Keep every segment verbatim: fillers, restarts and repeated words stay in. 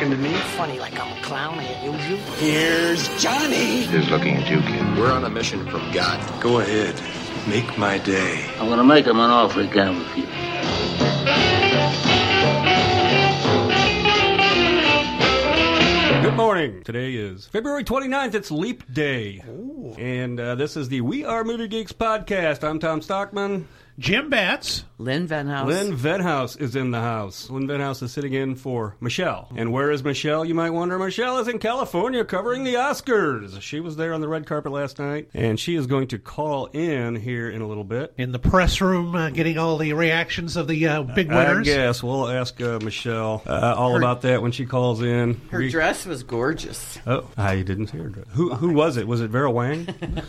talking to me? Funny like I'm a clown, I amuse you. Here's Johnny. Who's looking at you, kid? We're on a mission from God. Go ahead. Make my day. I'm gonna make him an offer he can't refuse. Good morning. Today is February twenty-ninth. It's Leap Day. Ooh. And uh, this is the We Are Movie Geeks podcast. I'm Tom Stockman. Jim Betts. Lynn Venhouse. Lynn Venhouse is in the house. Lynn Venhouse is sitting in for Michelle. And where is Michelle, you might wonder? Michelle is in California covering the Oscars. She was there on the red carpet last night, and she is going to call in here in a little bit. In the press room, uh, getting all the reactions of the uh, big winners. I guess. We'll ask uh, Michelle uh, all her, about that when she calls in. Her we, dress was gorgeous. Oh, I didn't see her dress. Who, who was it? Was it Vera Wang?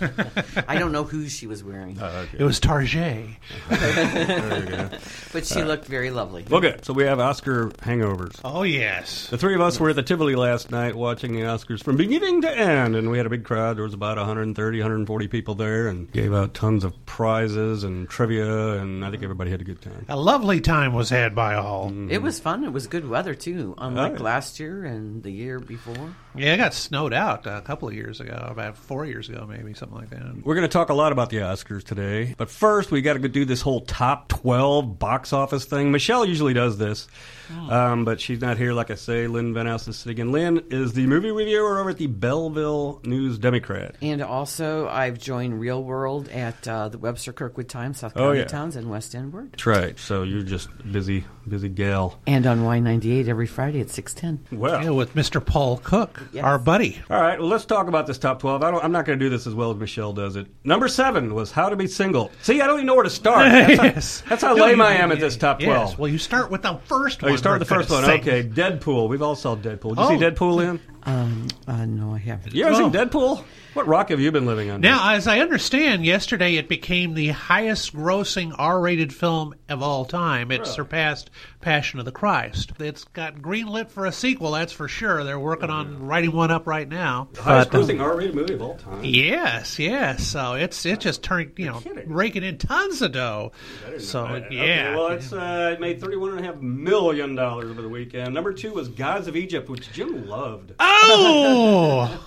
I don't know who she was wearing. Oh, okay. It was Tarjay. There you go. But she uh, looked very lovely. Well, good. So we have Oscar hangovers. Oh, yes. The three of us were at the Tivoli last night watching the Oscars from beginning to end, and we had a big crowd. There was about one hundred thirty, one hundred forty people there, and gave out tons of prizes and trivia, and I think everybody had a good time. A lovely time was had by all. Mm-hmm. It was fun. It was good weather, too, unlike oh, yeah. last year and the year before. Yeah, it got snowed out a couple of years ago, about four years ago, maybe, something like that. We're going to talk a lot about the Oscars today, but first we got to do this whole top twelve box office thing. Michelle usually does this, oh. um, but she's not here, like I say. Lynn Venhouse is sitting in. Lynn is the movie reviewer over at the Belleville News Democrat. And also, I've joined Real World at uh, the Webster Kirkwood Times, South County oh, yeah. Towns, and West End Word. That's right. So you're just busy, busy gal. And on Y ninety-eight every Friday at six ten. Well, yeah, with Mister Paul Cook, yes. our buddy. All right, well, let's talk about this top twelve. I don't, I'm not going to do this as well as Michelle does it. Number seven was How to Be Single. See, I don't even know where to start. That's how, yes. that's how no, lame you, I am at this top twelve. Yes. Well, you start with the first oh, one. Oh, you start with the first one. Sake. Okay, Deadpool. We've all saw Deadpool. Did you oh. see Deadpool, Lynn? Um, uh, no, I haven't. You ever oh. seen Deadpool? What rock have you been living on? Now, as I understand, yesterday it became the highest-grossing R-rated film of all time. It really? surpassed Passion of the Christ. It's got greenlit for a sequel, that's for sure. They're working oh, on yeah. writing one up right now. The highest-grossing uh, R-rated movie of all time. Yes, yes. So it's it just turned, you know, kidding. raking in tons of dough. So yeah. Okay, well, it's uh, it made thirty-one and a half million dollars over the weekend. Number two was Gods of Egypt, which Jim loved. Oh.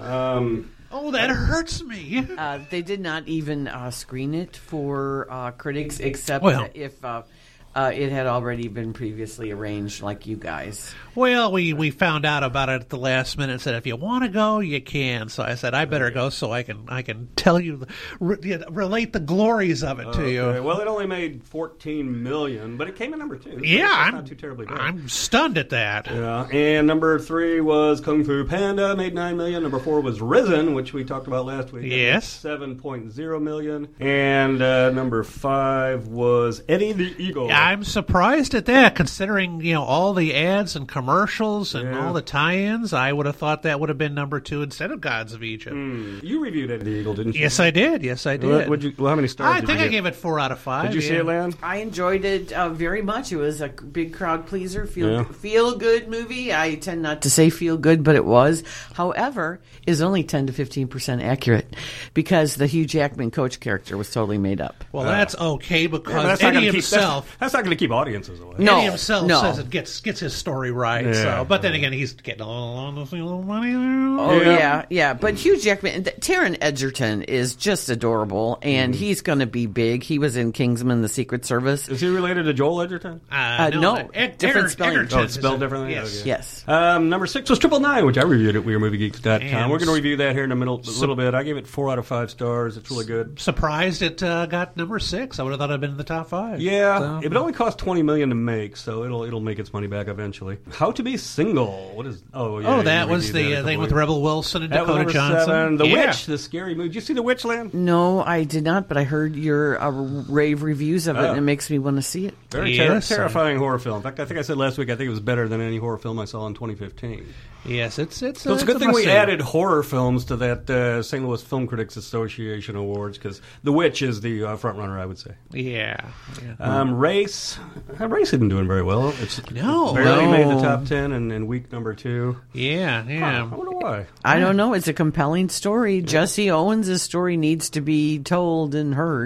um. Oh, that hurts me. Uh, they did not even uh, screen it for uh, critics, except well. if uh, uh, it had already been previously arranged, like you guys. Well, we, we found out about it at the last minute and said, if you want to go, you can. So I said, I better go so I can I can tell you, re- relate the glories of it to okay. you. Well, it only made fourteen million dollars, but it came in number two. So yeah, I'm, not too terribly bad. I'm stunned at that. Yeah, and number three was Kung Fu Panda, made nine million dollars. Number four was Risen, which we talked about last week. Yes. seven point oh million dollars. And uh, number five was Eddie the Eagle. I'm surprised at that, considering, you know, all the ads and commercials and yeah. all the tie-ins. I would have thought that would have been number two instead of Gods of Egypt. Mm. You reviewed Eddie the Eagle, didn't you? Yes, I did. Yes, I did. What, what'd you, well, how many stars I did think you I get? gave it four out of five. Did you yeah. see it, Lan? I enjoyed it uh, very much. It was a big crowd pleaser, feel yeah. feel good movie. I tend not to say feel good, but it was. However, is only ten to fifteen percent accurate because the Hugh Jackman coach character was totally made up. Well, uh, that's okay because yeah, that's Eddie keep, himself. That's, that's not going to keep audiences away. No, Eddie himself no. says it gets gets his story right. Yeah. So, but then again, he's getting a little, a little money. Oh yeah. yeah, yeah. But Hugh Jackman, Taron Egerton is just adorable, and mm. he's going to be big. He was in Kingsman: The Secret Service. Is he related to Joel Edgerton? Uh, uh, no, no Ed, different Ed, spelling. Edgerton Oh, it's spelled differently. Yes, okay. yes. Um, number six was Triple Nine, which I reviewed at We Are Movie Geeks dot com. And We're going to review that here in a, middle, a little bit. I gave it four out of five stars. It's really good. Surprised it uh, got number six. I would have thought it'd been in the top five. Yeah, so. it only cost twenty million dollars to make, so it'll it'll make its money back eventually. How to Be Single. What is? Oh, yeah. Oh, that was the uh, thing with Rebel Wilson and that Dakota was Johnson. Seven. The yeah. Witch, the scary movie. Did you see The Witch, Lan? No, I did not, but I heard your uh, rave reviews of it, oh. and it makes me want to see it. Very yes, ter- terrifying horror film. In fact, I think I said last week I think it was better than any horror film I saw in twenty fifteen. Yes, it's it's. So it's a good it's thing we must-see. added horror films to that uh, Saint Louis Film Critics Association Awards because The Witch is the uh, front runner, I would say. Yeah. yeah. Um, Race, uh, Race isn't doing very well. It's No. barely No. made the top ten in, in week number two. Yeah, yeah. Huh, I wonder why. I don't know. It's a compelling story. Yeah. Jesse Owens' story needs to be told and heard.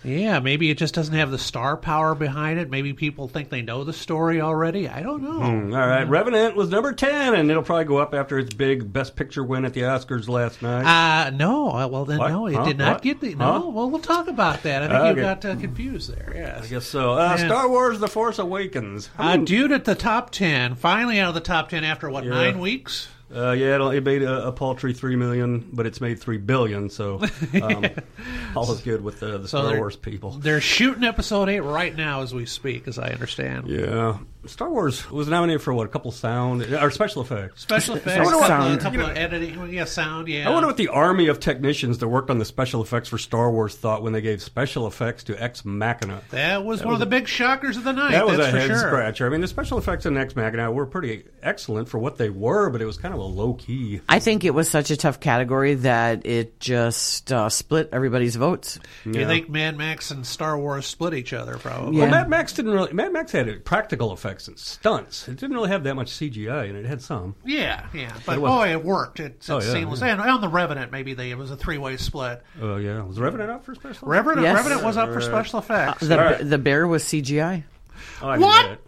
Yeah, maybe it just doesn't have the star power behind it. Maybe people think they know the story already. I don't know. Mm, all right, Revenant was number ten, and it'll probably go up after its big Best Picture win at the Oscars last night. Uh, no. Uh, well, then, What? no, it Huh? did not What? get the... No, Huh? well, we'll talk about that. I think Okay. you got uh, confused there, yes. I guess so. Uh, Yeah. Star Wars The Force Awakens. Uh, I mean, dude at the top ten. Finally out of the top ten after, what, Yeah. nine weeks? Uh, yeah, it, it made a, a paltry three million, but it's made three billion. So um, all is good with the, the So Star they're- Wars people. They're shooting episode eight right now as we speak, as I understand. Yeah, Star Wars was nominated for what? A couple sound or special effects. Special effects, wonder a what- couple, a sound. couple of editing, yeah, sound, yeah. I wonder what the army of technicians that worked on the special effects for Star Wars thought when they gave special effects to Ex Machina. That was That one was of the big shockers of the night. That was that's a for head sure. scratcher. I mean, the special effects in Ex Machina were pretty excellent for what they were, but it was kind of a low key. I think it was such a tough category that it just uh, split everybody's votes. You Yeah. think Mad Max and Star Wars split each other, probably? Yeah. Well, Mad Max didn't really. Mad Max had practical effects and stunts. It didn't really have that much C G I in it. It had some. Yeah, yeah. But it was- boy, it worked. It's, it's Oh, yeah, seamless. yeah. And on the Revenant, maybe they, it was a three-way split. Oh yeah, was Revenant up for special? Revenant, Yes. Revenant was up for special effects. The, All right. the bear was C G I. Oh, I knew What? that.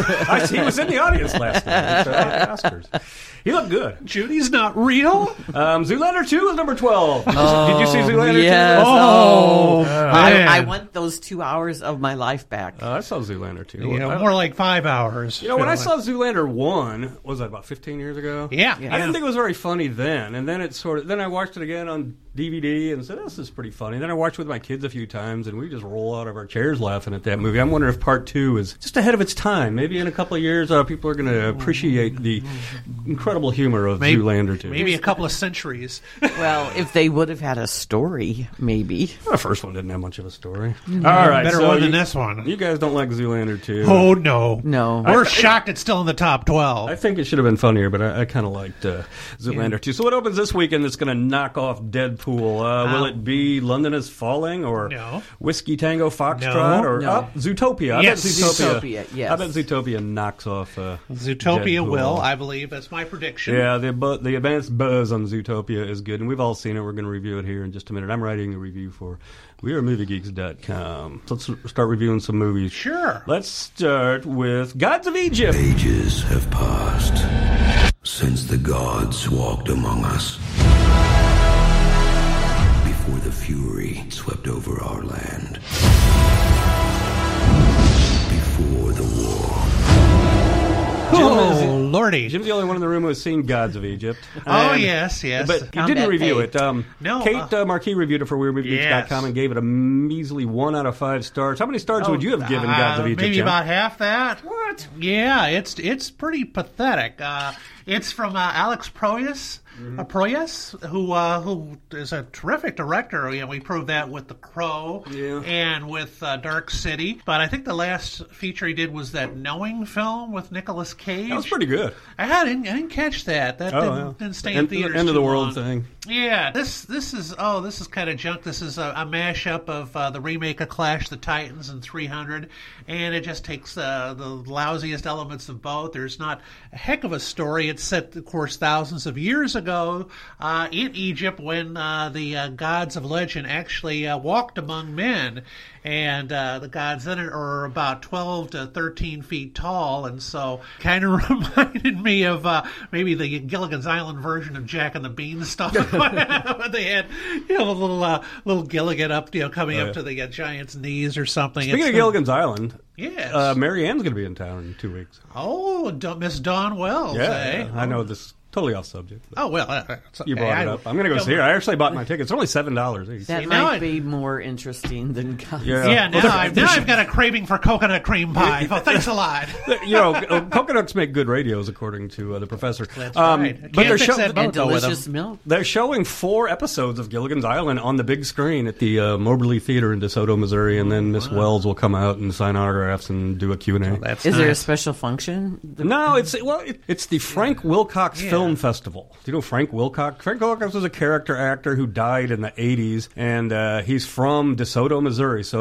I see. He was in the audience last night at the Oscars. He looked good. Judy's not real? Um, Zoolander two was number twelve. Did you, did you see Zoolander yes. two? Oh, I, man. I want those two hours of my life back. Uh, I saw Zoolander two. You know, I- more like five hours. You know, when I Feeling saw Zoolander one, what was that, about fifteen years ago? Yeah, I yeah. didn't think it was very funny then, and then it sort of. Then I watched it again on D V D and said, "This is pretty funny." Then I watched it with my kids a few times, and we just roll out of our chairs laughing at that movie. I'm wondering if part two is just ahead of its time. Maybe in a couple of years, uh, people are going to appreciate the incredible humor of Maybe- Zoolander two. Maybe a couple of centuries. Well, if they would have had a story, maybe. the first one didn't have much of a story. All right, Better so one than you, this one. You guys don't like Zoolander two? Oh, no. No. We're shocked it's still in the top twelve. I think it should have been funnier, but I, I kind of liked uh, Zoolander two. So what opens this weekend that's going to knock off Deadpool? Uh, will Um, it be London is Falling or No. Whiskey Tango Foxtrot No. or No. oh, Zootopia? I Yes. bet Zootopia. Zootopia, yes. I bet Zootopia knocks off uh, Zootopia Deadpool. will, I believe. That's my prediction. Yeah, the bu- the advanced buzz on Zootopia is good, and we've all seen it. We're going to review it here in just a minute. I'm writing a review for we are movie geeks dot com. So let's start reviewing some movies. Sure. Let's start with Gods of Egypt. Ages have passed since the gods walked among us. Before the fury swept over our land. Before the war. Oh, Lordy. Jim's the only one in the room who has seen Gods of Egypt. Oh, And- yes, yes. But you Combat didn't review pay. it. Um, No, Kate uh, uh, Marquis reviewed it for Weird Movie Geeks dot com Yes. and gave it a measly one out of five stars. How many stars would you have given Uh, Gods of Egypt, Maybe Jim? about half that. What? Yeah, it's it's pretty pathetic. Uh, it's from uh, Alex Proyas, Mm-hmm. uh, Proyas, who uh, who is a terrific director. You know, we proved that with The Crow Yeah. and with uh, Dark City. But I think the last feature he did was that Knowing film with Nicolas Cage. That was pretty good. I didn't, I didn't catch that. That Oh, didn't, yeah. didn't stay in End- theaters end of too the world long. thing. Yeah, this this is oh this is kind of junk. This is a, a mashup of uh, the remake of Clash of the Titans and three hundred, and it just takes uh, the lousiest elements of both. There's not a heck of a story. It's set, of course, thousands of years ago uh, in Egypt when uh, the uh, gods of legend actually uh, walked among men. And uh, the gods in it are about twelve to thirteen feet tall, and so kind of reminded me of uh, maybe the Gilligan's Island version of Jack and the Beanstalk. When they had, you know, a little uh, little Gilligan up, you know, coming Oh, up yeah. to the uh, giant's knees or something. Speaking It's of the- Gilligan's Island, Yes. uh, Mary Ann's going to be in town in two weeks. Oh, Da- Miss Dawn Wells, Yeah, eh? yeah. I know this totally off subject. but Oh, well, uh, it's you okay. brought it I- up. I'm going to go see her. I actually bought my tickets. It's only seven dollars each. That See, now might I- be more interesting than Gods. Yeah. Yeah, Well, now, they're- I've, they're now sh- I've got a craving for coconut cream pie. Oh, thanks a lot. You know, uh, coconuts make good radios, according to uh, the professor. That's Um, right. But Can't they're, fix show- that boat, And though, with delicious them. milk. they're showing four episodes of Gilligan's Island on the big screen at the uh, Moberly Theater in DeSoto, Missouri, and then Miss Wells will come out and sign autographs and do a Q and A. That's Is there a nice. special function? No, it's well, it, it's the Frank Wilcox Yeah. Film Festival. Do you know Frank Wilcox? Frank Wilcox was a character actor who died in the eighties, and uh, he's from DeSoto, Missouri. So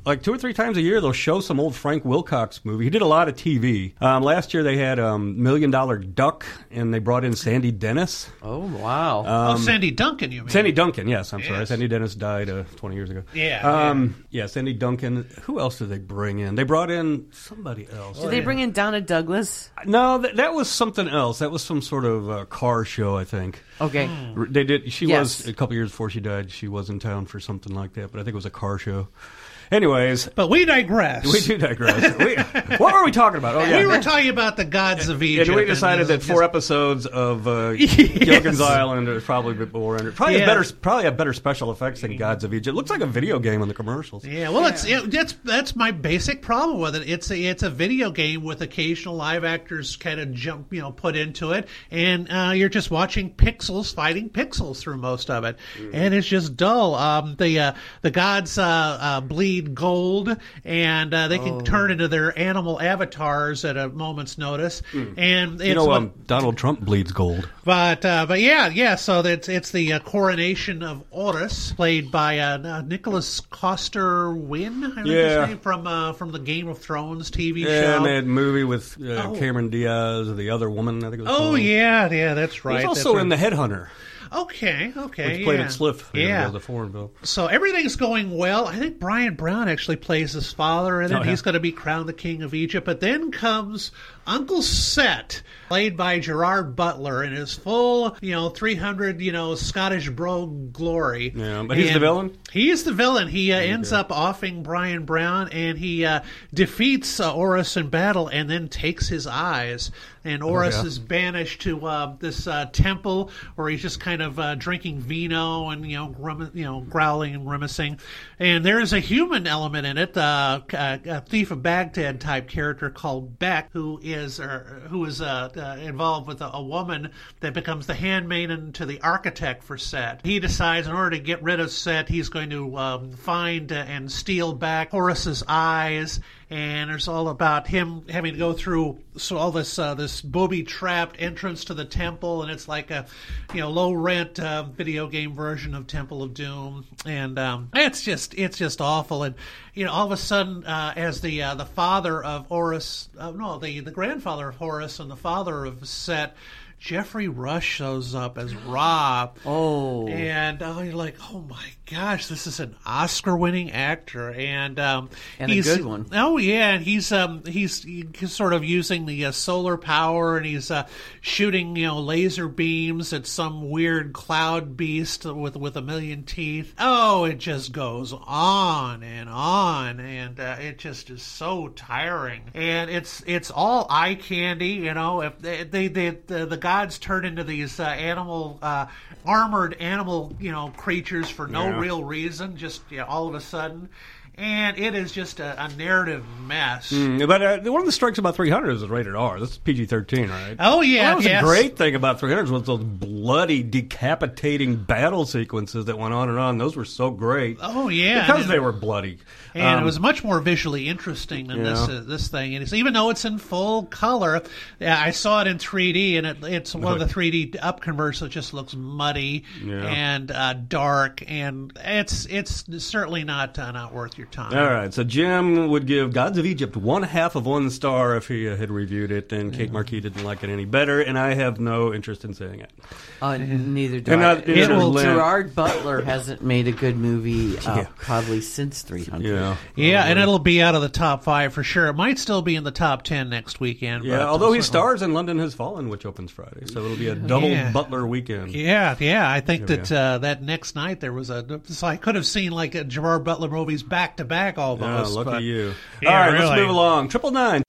like two or three times a year, they'll show some old Frank Wilcox movie. He did a lot of T V. Um, last year they had um, Million Dollar Duck, and they brought in Sandy Dennis. Oh, wow. Um, oh, Sandy Duncan, you mean? Sandy Duncan, yes, I'm yes. sorry. Sandy Dennis died uh, twenty years ago. Yeah, um, yeah. Yeah, Sandy Duncan. Who else did they bring in? They brought in somebody else. Did oh, they yeah. bring in Donna Douglas? No, that, that was something else. That was some sort of uh, car show, I think. Okay. They did. She yes. was, a couple years before she died, she was in town for something like that, but I think it was a car show. Anyways. But we digress. We do digress. we, what were we talking about? Oh, yeah. We were talking about the gods of Egypt. And we decided that four episodes of uh, yes. Gilligan's Island is probably a bit more. Probably, yeah. a better, probably a better special effects than Gods of Egypt. It looks like a video game in the commercials. Yeah, well, yeah. it's it, that's that's my basic problem with it. It's a, it's a video game with occasional live actors kind of jump, you know, put into it. And uh, you're just watching pixels fighting pixels through most of it. Mm. And it's just dull. Um, the, uh, the gods uh, uh, bleed gold, and uh, they can oh. turn into their animal avatars at a moment's notice. Mm. And it's you know, what, um, Donald Trump bleeds gold. But uh, but yeah, yeah. So it's it's the uh, coronation of Horus, played by uh, uh, Nicholas Coster-Wynn. I think yeah, his name from uh, from the Game of Thrones T V yeah, show. And they had a movie with uh, oh. Cameron Diaz, the other woman. I think it was. Oh called. yeah, yeah, that's right. He's also that's in right. The Headhunter. Okay, okay. Which played yeah. at Sliff. Yeah. The foreign bill. So everything's going well. I think Brian Brown actually plays his father in it. Oh, yeah. He's going to be crowned the king of Egypt. But then comes Uncle Set, played by Gerard Butler, in his full, you know, three hundred, you know, Scottish brogue glory. Yeah, but he's and the villain? He's the villain. He uh, ends up offing Brian Brown, and he uh, defeats uh, Horus in battle and then takes his eyes. And Horus oh, yeah. is banished to uh, this uh, temple where he's just kind of uh, drinking vino and, you know, grum- you know, growling and grimacing. And there is a human element in it, uh, a, a thief of Baghdad type character called Beck, who is uh, who is uh, uh, involved with a, a woman that becomes the handmaiden to the architect for Set. He decides in order to get rid of Set, he's going to um, find uh, and steal back Horus's eyes. And it's all about him having to go through so all this uh, this booby-trapped entrance to the temple, and it's like a you know low-rent uh, video game version of Temple of Doom, and um, it's just it's just awful. And you know, all of a sudden, uh, as the uh, the father of Horus, uh, no, the the grandfather of Horus and the father of Set, Jeffrey Rush shows up as Ra. Oh. And uh, you're like, oh my gosh, this is an Oscar-winning actor, and um, and he's, a good one. Oh yeah, and he's um he's, he's sort of using the uh, solar power, and he's uh, shooting you know laser beams at some weird cloud beast with with a million teeth. Oh, it just goes on and on, and uh, it just is so tiring. And it's it's all eye candy, you know. If they they, they the, the gods turn into these uh, animal uh, armored animal you know creatures for no yeah. real reason, just you know, all of a sudden. And it is just a, a narrative mess. Mm, but uh, one of the strikes about three hundred is it's rated R. This is P G thirteen, right? Oh, yeah. Well, that was yes. a great thing about three hundred was those bloody, decapitating battle sequences that went on and on. Those were so great. Oh, yeah. Because and they were bloody. And um, it was much more visually interesting than yeah. this uh, this thing. And it's, even though it's in full color, yeah, I saw it in three D, and it, it's one of the three D up converts that just looks muddy yeah. and uh, dark, and it's it's certainly not uh, not worth your time. All right, so Jim would give Gods of Egypt one half of one star if he uh, had reviewed it, and Kate Marquis didn't like it any better, and I have no interest in saying it. Uh, neither do and I. not, it well, Lynn. Gerard Butler hasn't made a good movie uh, yeah. probably since three hundred. Yeah, yeah, and it'll be out of the top five for sure. It might still be in the top ten next weekend. Yeah, but although he stars in London Has Fallen, which opens Friday, so it'll be a double yeah. Butler weekend. Yeah, yeah. I think There that uh, that next night there was a. So I could have seen like a Gerard Butler movies back to back almost. Yeah, lucky but, you. Yeah, All right, really. let's move along. Triple nine.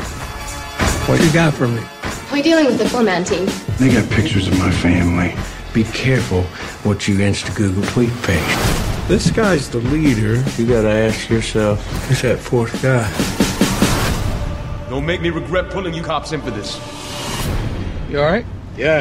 What you got for me? We're dealing with the four-man team. They got pictures of my family. Be careful what you Insta-Google tweet paste. This guy's the leader. You gotta ask yourself, who's that fourth guy? Don't make me regret pulling you cops in for this. You alright? Yeah, man.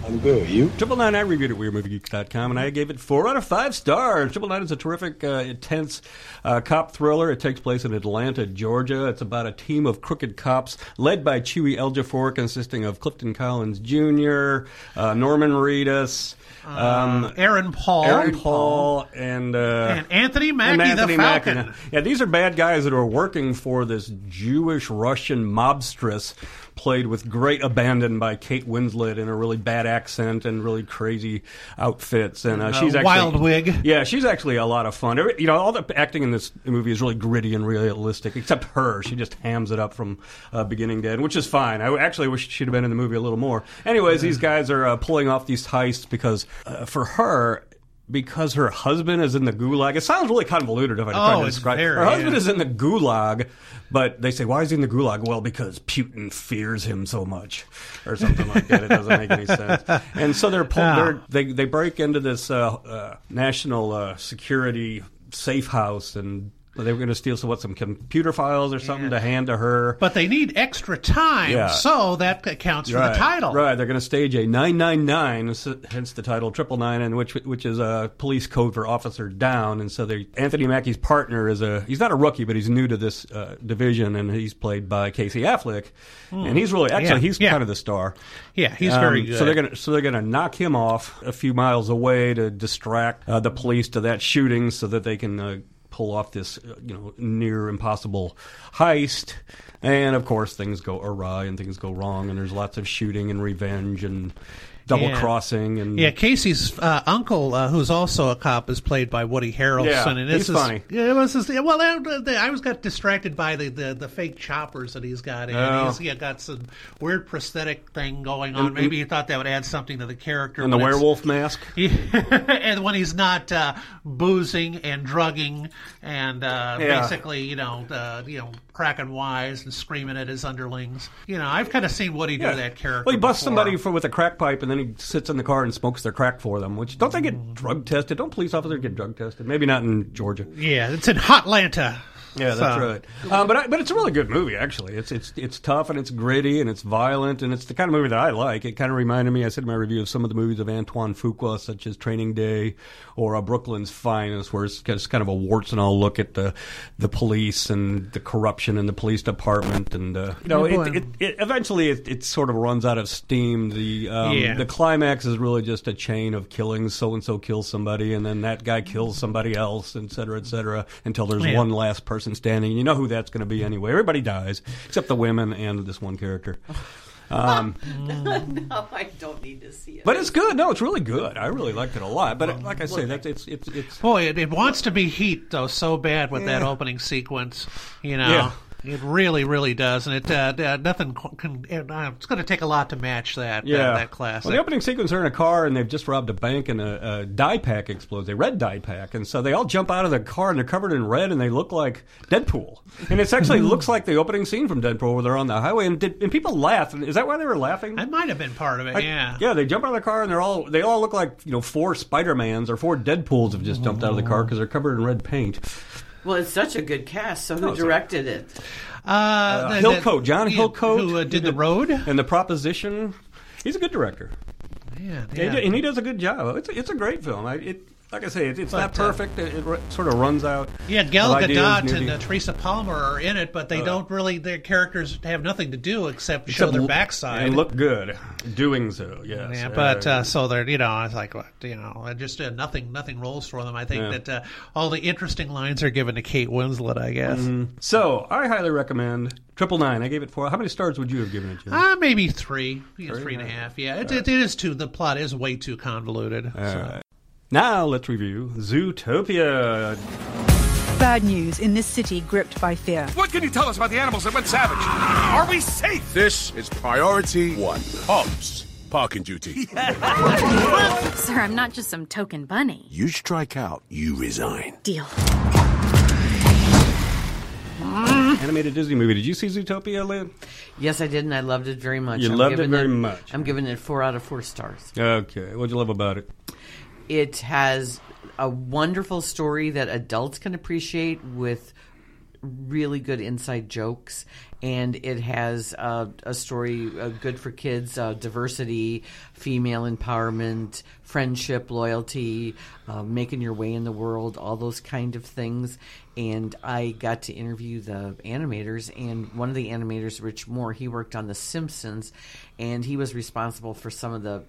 I'm good. You? Triple Nine, I reviewed it at Weird Movie Geeks dot com, and I gave it four out of five stars. Triple Nine is a terrific, uh, intense uh, cop thriller. It takes place in Atlanta, Georgia. It's about a team of crooked cops led by Chewy Ejiofor, consisting of Clifton Collins Junior, uh, Norman Reedus, um, uh, Aaron Paul, Aaron Paul, and, uh, and Anthony Mackie, and Anthony the Falcon. Mackie. Yeah, these are bad guys that are working for this Jewish Russian mobstress, played with great abandon by Kate Winslet in a really bad accent and really crazy outfits, and uh, she's uh, actually wild wig. Yeah, she's actually a lot of fun. Every, you know, all the acting in this movie is really gritty and realistic, except her. She just hams it up from uh, beginning to end, which is fine. I actually wish she'd have been in the movie a little more. Anyways, these guys are uh, pulling off these heists because, uh, for her, because her husband is in the gulag. It sounds really convoluted if I try Oh, to it's describe. very, Her husband yeah. is in the gulag, but they say, why is he in the gulag? Well, because Putin fears him so much, or something like that. It doesn't make any sense. And so they're, pull, Oh. they're they they break into this uh, uh, national uh, security safe house, and they were going to steal some what some computer files or something Yeah. to hand to her. But they need extra time, Yeah. so that accounts for Right, the title. Right, they're going to stage a nine nine nine, hence the title Triple Nine, and which which is a police code for officer down. And so they, Anthony Mackie's partner is a he's not a rookie, but he's new to this uh, division, and he's played by Casey Affleck, and he's really actually Yeah, he's yeah. kind of the star. Yeah, he's Um, very good. So they're gonna so they're gonna knock him off a few miles away to distract uh, the police to that shooting, so that they can. Uh, pull off this, uh, you know, near impossible heist. And, of course, things go awry and things go wrong, and there's lots of shooting and revenge and double-crossing. and Yeah, Casey's uh, uncle, uh, who's also a cop, is played by Woody Harrelson. Yeah, and this he's is, funny. Yeah, it was just, yeah, well, I, I was got distracted by the, the, the fake choppers that he's got in. Oh. He's yeah, got some weird prosthetic thing going on. And- Maybe he thought that would add something to the character. and the but it's- werewolf mask. and when he's not uh, boozing and drugging and uh, Yeah. basically, you know, uh, you know, cracking wise and screaming at his underlings. You know, I've kind of seen Woody do that character. Well, he busts before. somebody for, with a crack pipe, and then he sits in the car and smokes their crack for them. Which don't they get drug tested? Don't police officers get drug tested? Maybe not in Georgia. Yeah, it's in Hotlanta. Yeah, that's So- right. Um, but I, but it's a really good movie, actually. It's it's it's tough and it's gritty and it's violent, and it's the kind of movie that I like. It kind of reminded me, I said in my review, of some of the movies of Antoine Fuqua, such as Training Day or uh, Brooklyn's Finest, where it's just kind of a warts and all look at the the police and the corruption in the police department, and uh, you know, Yeah, it, boy. it, it eventually it, it sort of runs out of steam. The um, Yeah. the climax is really just a chain of killings. So and so kills somebody, and then that guy kills somebody else, et cetera, et cetera, until there's Yeah. one last person standing. You know who that's going to be anyway. Everybody dies except the women and this one character. Um, No, I don't need to see it. but it's good. No, it's really good. I really liked it a lot. But like I say, that's it's it's it's. Boy, it, it wants to be heat though so bad with that Yeah. opening sequence. You know, Yeah. it really, really does, and it uh, uh, nothing can. Uh, it's going to take a lot to match that. Yeah, that, that classic. Well, the opening sequence, they're in a car and they've just robbed a bank, and a, a dye pack explodes, a red dye pack, and so they all jump out of the car and they're covered in red and they look like Deadpool. And it actually looks like the opening scene from Deadpool where they're on the highway, and, did, and people laugh. Is that why they were laughing? That might have been part of it. Like, yeah. yeah, they jump out of the car and they're all they all look like, you know, four Spider-Mans or four Deadpools have just jumped out of the car because they're covered in red paint. Well, it's such a good cast. So who Oh, so- directed it? Uh, Uh, the- Hillcoat, the- John yeah, Hillcoat, who uh, did the road. and the Proposition. He's a good director. Yeah, Yeah, yeah. and he does a good job. It's a, it's a great film. I, it, like I say, it, it's But, not uh, perfect. It, it r- sort of runs out. Yeah, Gal of ideas, Gadot maybe. and uh, Teresa Palmer are in it, but they Uh, don't really. Their characters have nothing to do except show Except their l- backside. and look good doing so. Yes, Yeah, but uh, so they're you know I was like what you know just uh, nothing nothing rolls for them. I think Yeah. that uh, all the interesting lines are given to Kate Winslet. I guess so I highly recommend Triple Nine. I gave it four. How many stars would you have given it, Jim? uh, maybe three, maybe Three? three and a half. Yeah, it, it, it is too. The plot is way too convoluted. All so. right. Now let's review Zootopia. Bad news in this city gripped by fear. What can you tell us about the animals that went savage? Are we safe? This is priority one. Hobbs, parking duty. Sir, I'm not just some token bunny. You strike out, you resign. Deal. Animated Disney movie. Did you see Zootopia, Lynn? Yes, I did, and I loved it very much. You I'm loved it giving very much. I'm giving it four out of four stars. Okay. What'd you love about it? It has a wonderful story that adults can appreciate with really good inside jokes, and it has uh, a story uh, good for kids, uh, diversity, female empowerment, friendship, loyalty, uh, making your way in the world, all those kind of things. And I got to interview the animators, and one of the animators, Rich Moore, he worked on The Simpsons, and he was responsible for some of the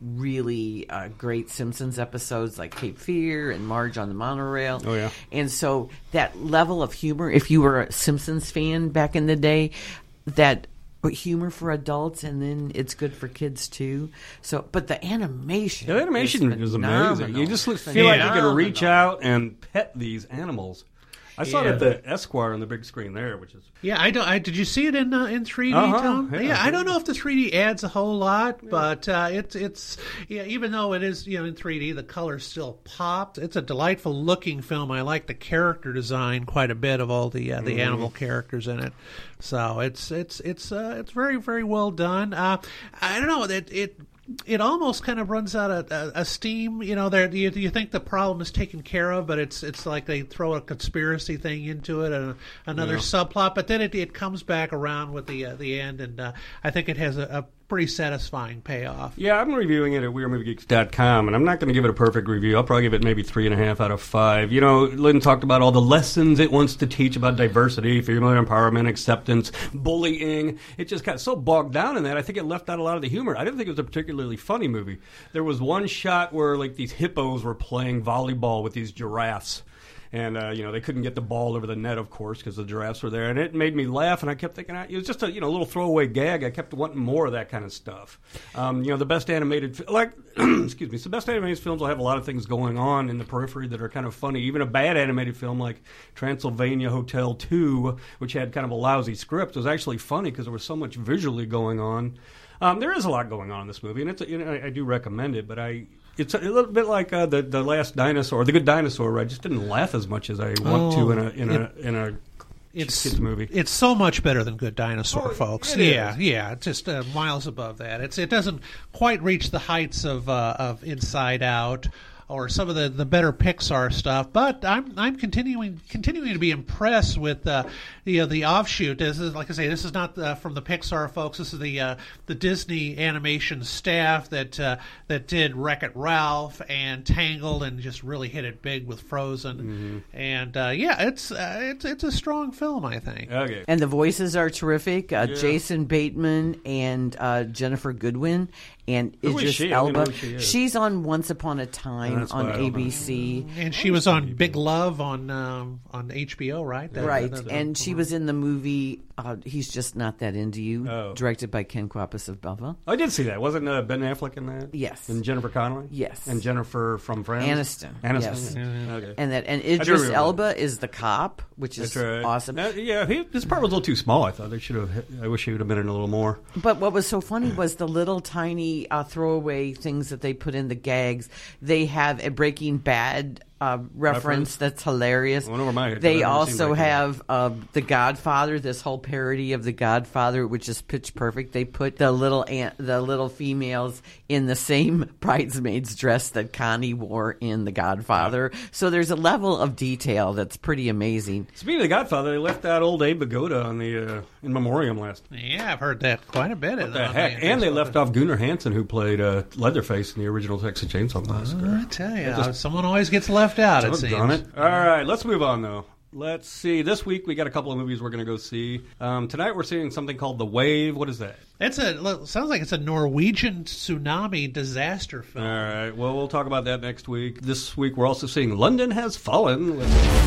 really uh, great Simpsons episodes like Cape Fear and Marge on the Monorail. Oh, yeah. And so that level of humor, if you were a Simpsons fan back in the day, that humor for adults, and then it's good for kids too. So, but the animation, the animation is was amazing. You just feel phenomenal. like you could reach out and pet these animals. I saw Yeah. it at the Esquire on the big screen there, which is Yeah, I don't. I, did you see it in uh, in three D, Uh-huh, Tom? yeah. Yeah, I don't know if the three D adds a whole lot, but uh, it's it's yeah. Even though it is you know in three D, the colors still pop. It's a delightful looking film. I like the character design quite a bit of all the uh, the Mhm. animal characters in it. So it's it's it's uh, it's very very well done. Uh, I don't know that it. It almost kind of runs out of uh, a steam, you know. There, you, you think the problem is taken care of, but it's it's like they throw a conspiracy thing into it and another Yeah. subplot. But then it, it comes back around with the uh, the end, and uh, I think it has a, a pretty satisfying payoff. Yeah, I'm reviewing it at Weird Movie Geeks dot com, and I'm not going to give it a perfect review. I'll probably give it maybe three and a half out of five. You know, Lynn talked about all the lessons it wants to teach about diversity, female empowerment, acceptance, bullying. It just got so bogged down in that, I think it left out a lot of the humor. I didn't think it was a particularly funny movie. There was one shot where, like, these hippos were playing volleyball with these giraffes. And, uh, you know, they couldn't get the ball over the net, of course, because the giraffes were there. And it made me laugh, and I kept thinking, it was just a, you know, little throwaway gag. I kept wanting more of that kind of stuff. Um, you know, the best animated, fi- like, excuse me, so the best animated films will have a lot of things going on in the periphery that are kind of funny. Even a bad animated film like Transylvania Hotel two, which had kind of a lousy script, was actually funny because there was so much visually going on. Um, there is a lot going on in this movie, and it's a, you know, I, I do recommend it, but I... It's a little bit like uh, the the Last Dinosaur, The Good Dinosaur, where I just didn't laugh as much as I want Oh, to in a in a it- in a It's kids movie. It's so much better than Good Dinosaur, Oh, folks. it Yeah, is. yeah, just uh, miles above that. It's it doesn't quite reach the heights of uh, of Inside Out or some of the, the better Pixar stuff, but I'm I'm continuing continuing to be impressed with uh, the uh, the offshoot. This is, like I say, this is not uh, from the Pixar folks. This is the uh, the Disney animation staff that uh, that did Wreck-It Ralph and Tangled and just really hit it big with Frozen. Mm-hmm. And uh, yeah, it's uh, it's it's a strong film, I think. Okay. And the voices are terrific. Uh, Yeah. Jason Bateman and uh, Jennifer Goodwin and Who is Idris she? I don't know Elba. who she is. She's on Once Upon a Time That's on why I don't A B C. And she was on Big Love on um, on H B O, right? That- Right, that- that- and she was in the movie uh, He's Just Not That Into You, Oh. directed by Ken Kwapis of Belleville. I did see that. Wasn't uh, Ben Affleck in that? Yes. And Jennifer Connelly? Yes. And Jennifer from Friends? Aniston. Aniston. Yes. Yeah. Okay. And that and do Idris remember Elba is the cop, which is That's right. awesome. Uh, yeah, he, this part was a little too small, I thought. They should have. I wish he would have been in a little more. But what was so funny was the little tiny uh, throwaway things that they put in the gags. They have a Breaking Bad uh, reference, Reference? that's hilarious. I wonder where my head- they I've never seen also Breaking Bad. have uh, The Godfather, this whole parody of The Godfather, which is pitch perfect. They put the little ant, the little females in the same bridesmaid's dress that Connie wore in The Godfather. So there's a level of detail that's pretty amazing. Speaking of The Godfather, they left out old Abe Vigoda on the uh, in memoriam last. Yeah, I've heard that quite a bit. What the heck? And they left off Gunnar Hansen, who played uh, Leatherface in the original Texas Chainsaw Massacre. I tell you, They just- someone always gets left out, it Doggone seems. it. All right, let's move on, though. Let's see. This week, we got a couple of movies we're going to go see. Um, tonight, we're seeing something called The Wave. What is that? It's a look, sounds like it's a Norwegian tsunami disaster All film. right. Well, we'll talk about that next week. This week, we're also seeing London Has Fallen.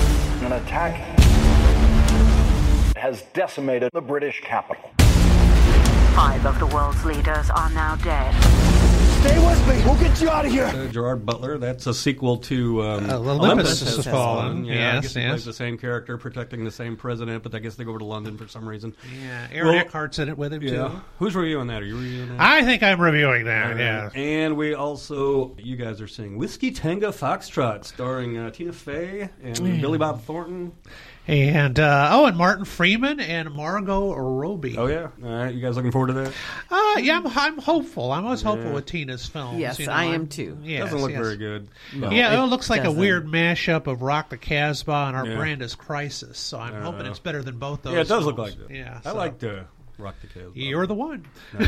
An attack has decimated the British capital. Five of the world's leaders are now dead. Stay with me. We'll get you out of here. Uh, Gerard Butler. That's a sequel to um, Uh, Olympus Olympus Has Has Fallen. Fallen. Yeah, I Yes, guess he yes. plays the same character protecting the same president, but I guess they go over to London for some reason. Yeah, Aaron Well, Eckhart's in it with him Yeah. too. Who's reviewing that? Are you reviewing that? I think I'm reviewing that. All Yeah. right. And we also, you guys are seeing Whiskey Tango Foxtrot, starring uh, Tina Fey and Yeah. Billy Bob Thornton. And uh, oh, and Martin Freeman and Margot Robbie. Oh yeah, all right. You guys looking forward to that? Uh, yeah, I'm, I'm hopeful. I'm always hopeful Yeah. with Tina this film. Yes, you know, I am I'm- too. Yes, Doesn't look yes. very good. No, yeah, it it looks like doesn't. a weird mashup of Rock the Casbah and Our Yeah. Brand is Crisis. So I'm Uh, hoping it's better than both those. Yeah, it does look films. like that. Yeah, I so- like to rock the kids. You're the one.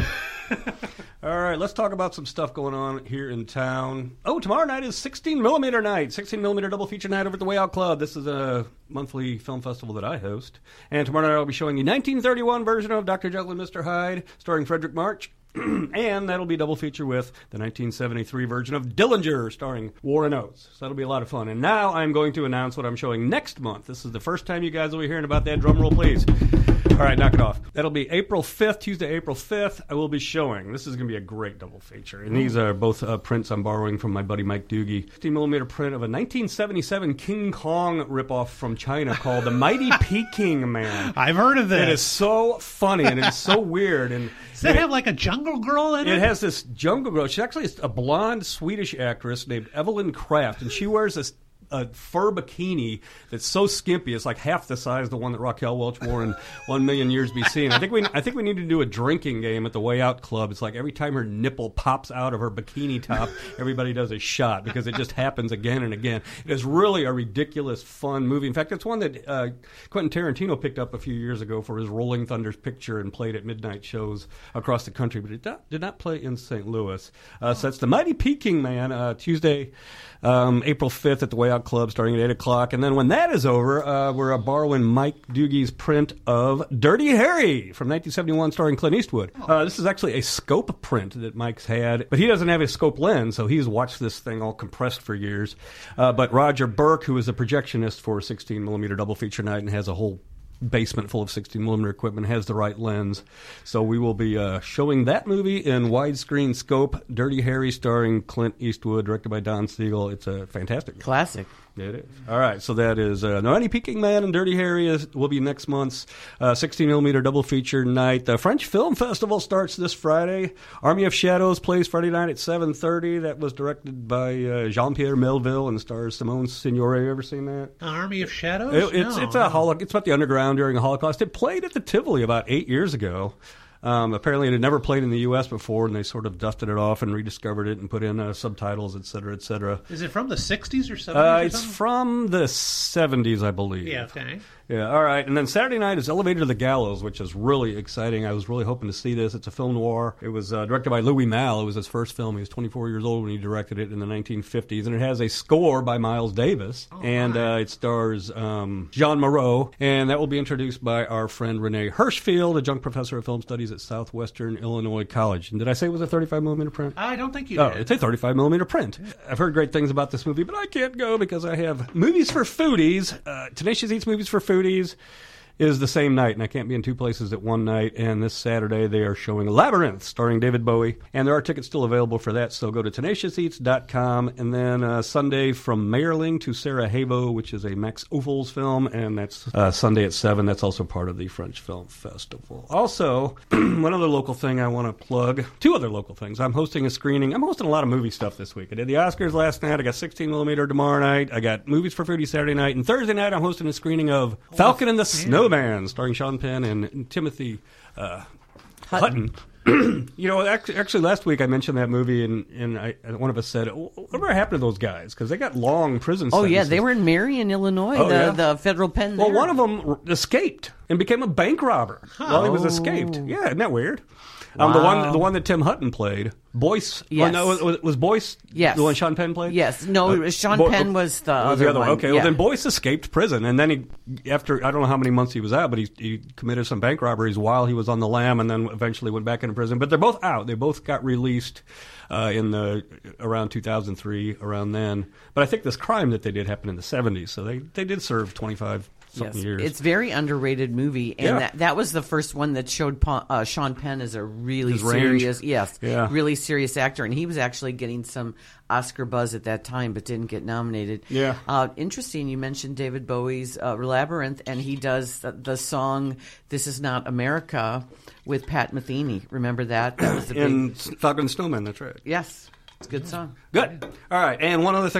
All right, let's talk about some stuff going on here in town. Oh, tomorrow night is sixteen millimeter night, sixteen millimeter double feature night over at the Way Out Club. This is a monthly film festival that I host. And tomorrow night I'll be showing the nineteen thirty-one version of Doctor Jekyll and Mister Hyde, starring Frederick March. And that'll be double feature with the nineteen seventy-three version of Dillinger, starring Warren Oates. So that'll be a lot of fun. And now I'm going to announce what I'm showing next month. This is the first time you guys will be hearing about that. Drum roll, please. All right, knock it off. That'll be April fifth, Tuesday, April fifth. I will be showing. This is going to be a great double feature. And these are both uh, prints I'm borrowing from my buddy Mike Doogie. fifteen millimeter print of a nineteen seventy-seven King Kong ripoff from China called The Mighty Peking Man. I've heard of this. It is so funny and it's so weird. And Does that it, have like a jungle girl in it? it has this jungle girl. She's actually a blonde Swedish actress named Evelyn Kraft, and she wears this a fur bikini that's so skimpy it's like half the size of the one that Raquel Welch wore in One Million Years B C. And I think we I think we need to do a drinking game at the Way Out Club. It's like every time her nipple pops out of her bikini top, everybody does a shot because it just happens again and again. It is really a ridiculous, fun movie. In fact, it's one that uh, Quentin Tarantino picked up a few years ago for his Rolling Thunders picture and played at midnight shows across the country, but it not, did not play in Saint Louis. Uh, so that's The Mighty Peking Man, uh, Tuesday, um, April fifth at the Way Out Club, starting at eight o'clock. And then when that is over, uh, we're uh, borrowing Mike Doogie's print of Dirty Harry from nineteen seventy-one, starring Clint Eastwood. Uh, this is actually a scope print that Mike's had, but he doesn't have a scope lens, so he's watched this thing all compressed for years. Uh, but Roger Burke, who is a projectionist for sixteen millimeter double feature night and has a whole basement full of sixteen millimeter equipment, has the right lens. So we will be uh, showing that movie in widescreen scope, Dirty Harry, starring Clint Eastwood, directed by Don Siegel. It's a fantastic movie. Classic. It is. All right, so that is uh, No Any Peking Man and Dirty Harry is, will be next month's uh, sixteen millimeter double feature night. The French Film Festival starts this Friday. Army of Shadows plays Friday night at seven thirty. That was directed by uh, Jean-Pierre Melville and stars Simone Signoret. You ever seen that? Army of Shadows? It, it's no, it's a no. holo- It's about the underground during the Holocaust. It played at the Tivoli about eight years ago. Um, apparently, it had never played in the U S before, and they sort of dusted it off and rediscovered it and put in uh, subtitles, et cetera, et cetera. Is it from the sixties or seventies? Uh, or it's something? from the seventies, I believe. Yeah, okay. Yeah, all right. And then Saturday night is Elevator to the Gallows, which is really exciting. I was really hoping to see this. It's a film noir. It was uh, directed by Louis Malle. It was his first film. He was twenty-four years old when he directed it in the nineteen fifties. And it has a score by Miles Davis. Oh, and uh, it stars um, Jean Moreau. And that will be introduced by our friend Renee Hirschfield, adjunct professor of film studies at Southwestern Illinois College. And did I say it was a thirty-five millimeter print? I don't think you Oh, did. it's a thirty-five millimeter print. I've heard great things about this movie, but I can't go because I have Movies for Foodies. Uh, Tenacious Eats Movies for Foodies is the same night, and I can't be in two places at one night. And this Saturday they are showing Labyrinth, starring David Bowie. And there are tickets still available for that, so go to tenacious eats dot com. And then uh, Sunday, From Mayerling to Sarajevo, which is a Max Ophüls film, and that's uh, Sunday at seven. That's also part of the French Film Festival. Also, one other local thing I want to plug, two other local things. I'm hosting a screening. I'm hosting a lot of movie stuff this week. I did the Oscars last night. I got sixteen millimeter tomorrow night. I got Movies for Foodies Saturday night. And Thursday night, I'm hosting a screening of Falcon and the Snowman. Man, starring Sean Penn and Timothy uh, Hutton. Hutton. You know, actually, actually, last week I mentioned that movie, and, and I, one of us said, whatever happened to those guys? Because they got long prison Oh, sentences. yeah, they were in Marion, Illinois, Oh, the, yeah? the federal pen Well, there. one of them r- escaped and became a bank robber while he was escaped. Yeah, isn't that weird? Um, the one, the one that Tim Hutton played, Boyce. Yes. Oh, no, was, was Boyce Yes. the one Sean Penn played? Yes. No, Uh, Sean Bo- Penn was the was other the other one. Okay, Yeah. well then Boyce escaped prison, and then he, after I don't know how many months he was out, but he, he committed some bank robberies while he was on the lam, and then eventually went back into prison. But they're both out. They both got released uh, in the around two thousand three, around then. But I think this crime that they did happened in the seventies, so they they did serve twenty-five. Yes. Years. It's a very underrated movie, and Yeah. that, that was the first one that showed Pa- uh, Sean Penn as a really His range. serious, yes, Yeah. really serious actor, and he was actually getting some Oscar buzz at that time, but didn't get nominated. Yeah. Uh, interesting, you mentioned David Bowie's uh, Labyrinth, and he does the, the song "This Is Not America" with Pat Metheny. Remember that? That was the in big. Falcon and Snowman. That's right. Yes, it's a good song. Good. All right, and one other thing I got to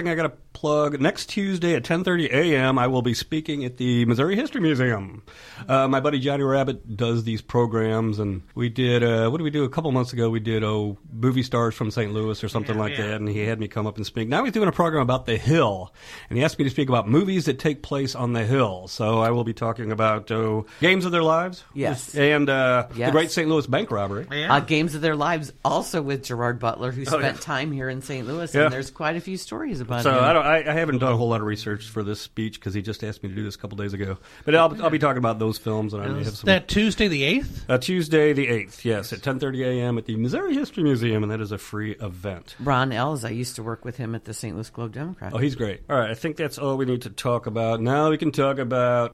plug. Next Tuesday at ten thirty a.m., I will be speaking at the Missouri History Museum. Uh, my buddy Johnny Rabbit does these programs, and we did, uh, what did we do? A couple months ago, we did oh, movie stars from Saint Louis or something yeah, like yeah. that, and he had me come up and speak. Now he's doing a program about the Hill, and he asked me to speak about movies that take place on the Hill. So I will be talking about oh, Games of Their Lives. Yes. And uh, yes. the Great Saint Louis Bank Robbery. Yeah. Uh, Games of Their Lives, also with Gerard Butler, who spent oh, yeah. time here in Saint Louis, yeah. and there's quite a few stories about so him. So I, don't, I, I haven't done a whole lot of research for this speech because he just asked me to do this a couple days ago. But I'll, I'll be talking about those films, and I may have some. That Tuesday the eighth? Uh, Tuesday the eighth, yes, at ten thirty a.m. at the Missouri History Museum, and that is a free event. Ron Ells, I used to work with him at the Saint Louis Globe-Democrat. Oh, he's great. All right, I think that's all we need to talk about. Now we can talk about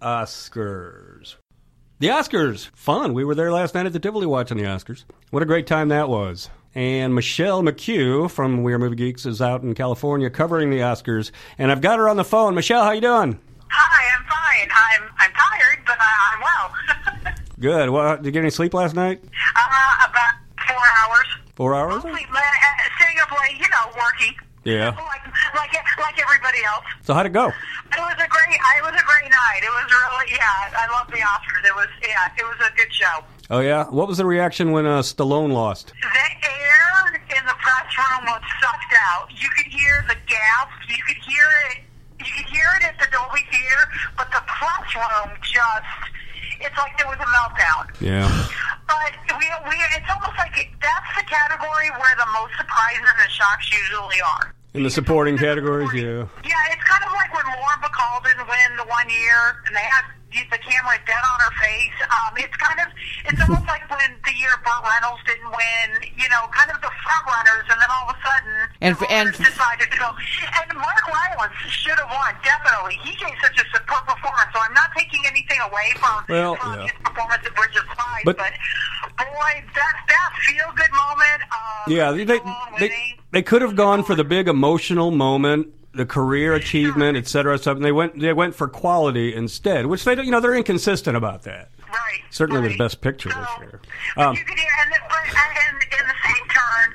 Oscars. The Oscars, fun. We were there last night at the Tivoli watching the Oscars. What a great time that was. And Michelle McHugh from We Are Movie Geeks is out in California covering the Oscars. And I've got her on the phone. Michelle, how you doing? Hi, I'm fine. I'm I'm tired, but I, I'm well. Good. Well, did you get any sleep last night? Uh, about four hours. Four hours? Mostly uh, staying up late, you know, working. Yeah. Like, like like everybody else. So how'd it go? It was a great. It was a great night. It was really yeah. I love the Oscars. It was yeah. It was a good show. Oh yeah. What was the reaction when uh, Stallone lost? The air in the press room was sucked out. You could hear the gasps. You could hear it. You could hear it at the Dolby Theater, but the press room just—it's like there was a meltdown. Yeah. But we, we, it's almost like it, that's the category where the most surprises and shocks usually are. In the supporting categories, yeah. Yeah, it's kind of like when Lauren Bacall didn't win the one year, and they had the camera dead on her face. Um, it's kind of, it's almost like when the year Burt Reynolds didn't win, you know, kind of the front runners, and then all of a sudden, and for, and decided to go. And Mark Rylance should have won, definitely. He gave such a superb performance, so I'm not taking anything away from, well, from yeah. his performance at Bridge of Spies, but, but boy, that that feel good moment. Um, yeah, they they, they they could have gone for the big emotional moment, the career achievement, et cetera, something. They went they went for quality instead, which they don't, you know, they're inconsistent about that. Right. Certainly right. with Best Picture so, this year. Um, you could hear, and, but, and in the same turn,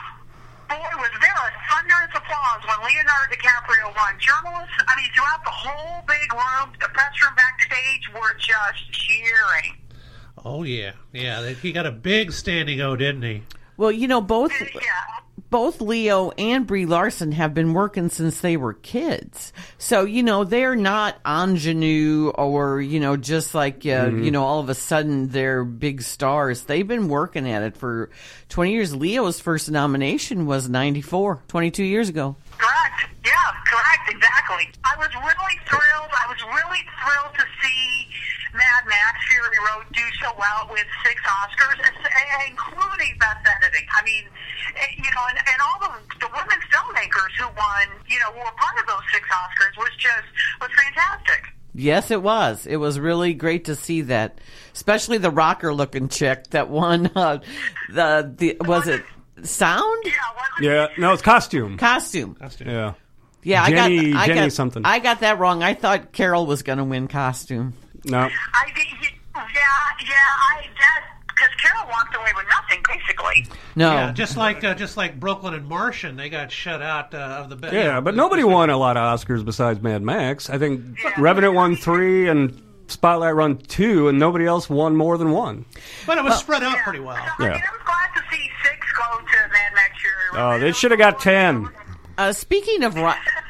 boy, was there a thunderous applause when Leonardo DiCaprio won. Journalists, I mean, throughout the whole big room, the press room backstage were just cheering. Oh yeah, yeah. He got a big standing O, didn't he? Well, you know, both. Yeah. Both Leo and Brie Larson have been working since they were kids. So, you know, they're not ingenue or, you know, just like, uh, mm-hmm. you know, all of a sudden they're big stars. They've been working at it for twenty years. Leo's first nomination was ninety-four, twenty-two years ago. Correct. Yeah, correct. Exactly. I was really thrilled. I was really thrilled to see Mad Max Fury Road do so well with six Oscars, including Best Editing. I mean, you know, and, and all the, the women filmmakers who won, you know, who were part of those six Oscars was just, was fantastic. Yes, it was. It was really great to see that, especially the rocker-looking chick that won, uh, the, the, was it sound? Yeah, yeah, no, it's costume. Costume. Costume. Yeah. Yeah, Jenny, I got, I Jenny got, something. I got that wrong. I thought Carol was going to win costume. No. I did, yeah, yeah, I, that, because Carol walked away with nothing, basically. No. Yeah, just like uh, just like Brooklyn and Martian, they got shut out uh, of the best. Yeah, yeah, but nobody won a lot of Oscars besides Mad Max. I think yeah. Revenant won three and Spotlight won two, and nobody else won more than one. But it was well, spread out yeah. pretty well. So, yeah. I mean, I was glad to see six go to Mad Max Fury Road. Oh, they should have got ten. Uh, speaking of...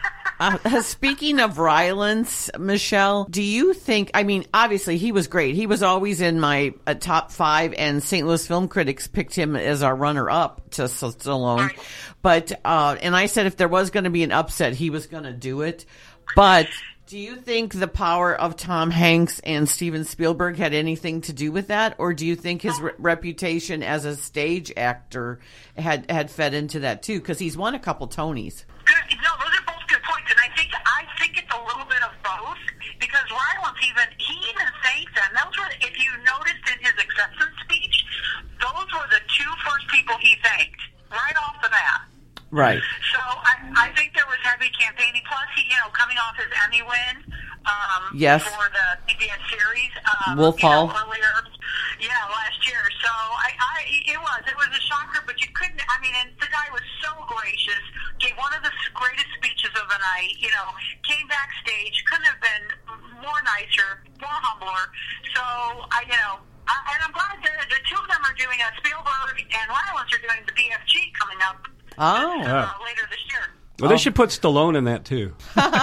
Uh, speaking of Rylance, Michelle, do you think, I mean, obviously he was great. He was always in my uh, top five, and Saint Louis Film Critics picked him as our runner-up to Stallone. But, uh, and I said if there was going to be an upset, he was going to do it. But do you think the power of Tom Hanks and Steven Spielberg had anything to do with that? Or do you think his re- reputation as a stage actor had, had fed into that too? Because he's won a couple Tonys. Good. No, those are both good points, and I think I think it's a little bit of both, because Rylance even he even thanked them. Those were, if you noticed in his acceptance speech, those were the two first people he thanked right off the bat. Right. So I, I think there was heavy campaigning. Plus, he, you know, coming off his Emmy win um, yes. for the P B S series um, Wolf Hall you know, earlier, yeah, last year. So I, I, it was it was a shocker, but you couldn't. I mean, and the guy was so gracious, gave one of the greatest speeches of the night, you know, came backstage, couldn't have been more nicer, more humbler. So, I, you know, I, and I'm glad that the two of them are doing, uh, Spielberg and Rylance are doing the B F G coming up oh. uh, later this year. Well, they should put Stallone in that, too.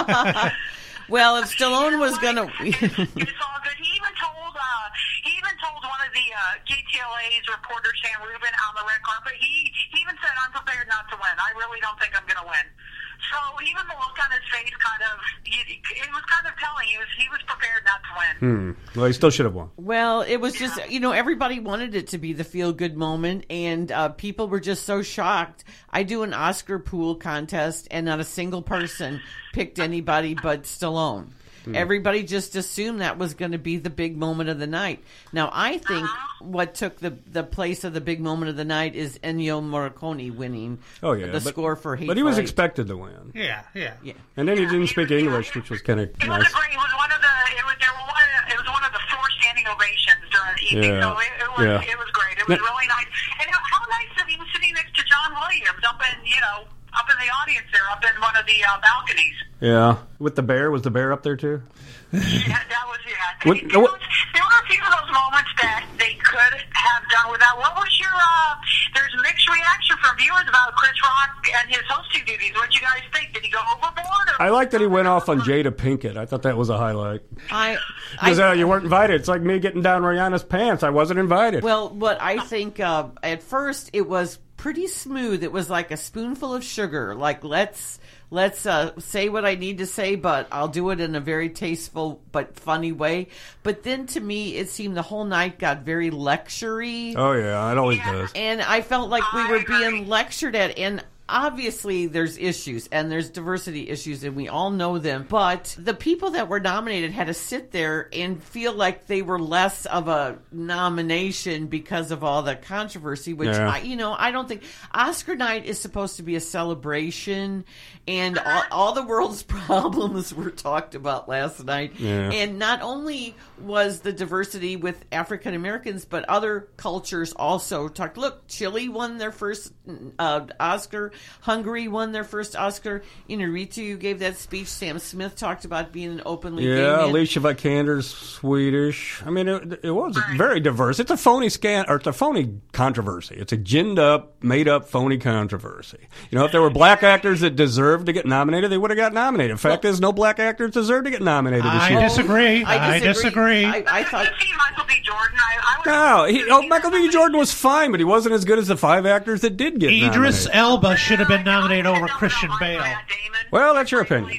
Well, if Stallone was going to... It's all good. He even told uh, he even told one of the uh, K T L A's reporters, Sam Rubin, on the red carpet, he, he even said, I'm prepared not to win. I really don't think I'm going to win. So even the look on his face kind of, it was kind of telling. He was, he was prepared not to win. Hmm. Well, he still should have won. Well, it was just, you know, everybody wanted it to be the feel-good moment, and uh, people were just so shocked. I do an Oscar pool contest, and not a single person picked anybody but Stallone. Hmm. Everybody just assumed that was going to be the big moment of the night. Now, I think uh-huh. what took the the place of the big moment of the night is Ennio Morricone winning oh, yeah, the but, score for Hateful Eight. But he was expected to win. Yeah, yeah. yeah. And then he didn't speak English, which was kind of nice. It was a great, it was one of the, it was, there were one of the, it was one of the four standing ovations during the evening, yeah. so it, it, was, yeah. it was great. It was now, really nice. And how nice that he was sitting next to John Williams up in, you know, up in the audience there, up in one of the uh, balconies. Yeah. With the bear? Was the bear up there, too? Yeah, that was, yeah. What, it, it was, there were a few of those moments that they could have done without. What was your, uh, there's mixed reaction from viewers about Chris Rock and his hosting duties. What you guys think? Did he go overboard? Or I like that he went off on Jada Pinkett. I thought that was a highlight. I Because uh, you weren't invited. It's like me getting down Rihanna's pants. I wasn't invited. Well, what I think, uh, at first, it was pretty smooth. It was like a spoonful of sugar. Like, let's... Let's uh, say what I need to say, but I'll do it in a very tasteful but funny way. But then to me, it seemed the whole night got very lecture-y. Oh, yeah, it always does. And I felt like we were being lectured at. And obviously there's issues, and there's diversity issues, and we all know them. But the people that were nominated had to sit there and feel like they were less of a nomination because of all the controversy, which, yeah. I, you know, I don't think... Oscar night is supposed to be a celebration, and all, all the world's problems were talked about last night. Yeah. And not only was the diversity with African Americans, but other cultures also talked. Look, Chile won their first uh, Oscar. Hungary won their first Oscar. Inarritu gave that speech. Sam Smith talked about being an openly yeah, gay man. Alicia Vikander's Swedish. I mean, it, it was very diverse. It's a phony scan, or it's a phony controversy. It's a ginned up, made up phony controversy. You know, if there were black actors that deserved to get nominated, they would have got nominated. The fact well, is, no black actors deserve to get nominated this I year. Disagree. I disagree. I disagree. I, I thought. Michael B. Jordan. I, I was no, he, oh, Michael B. Jordan was fine, but he wasn't as good as the five actors that did get Idris nominated. Elba should have been nominated over Christian Bale. Well, that's your opinion.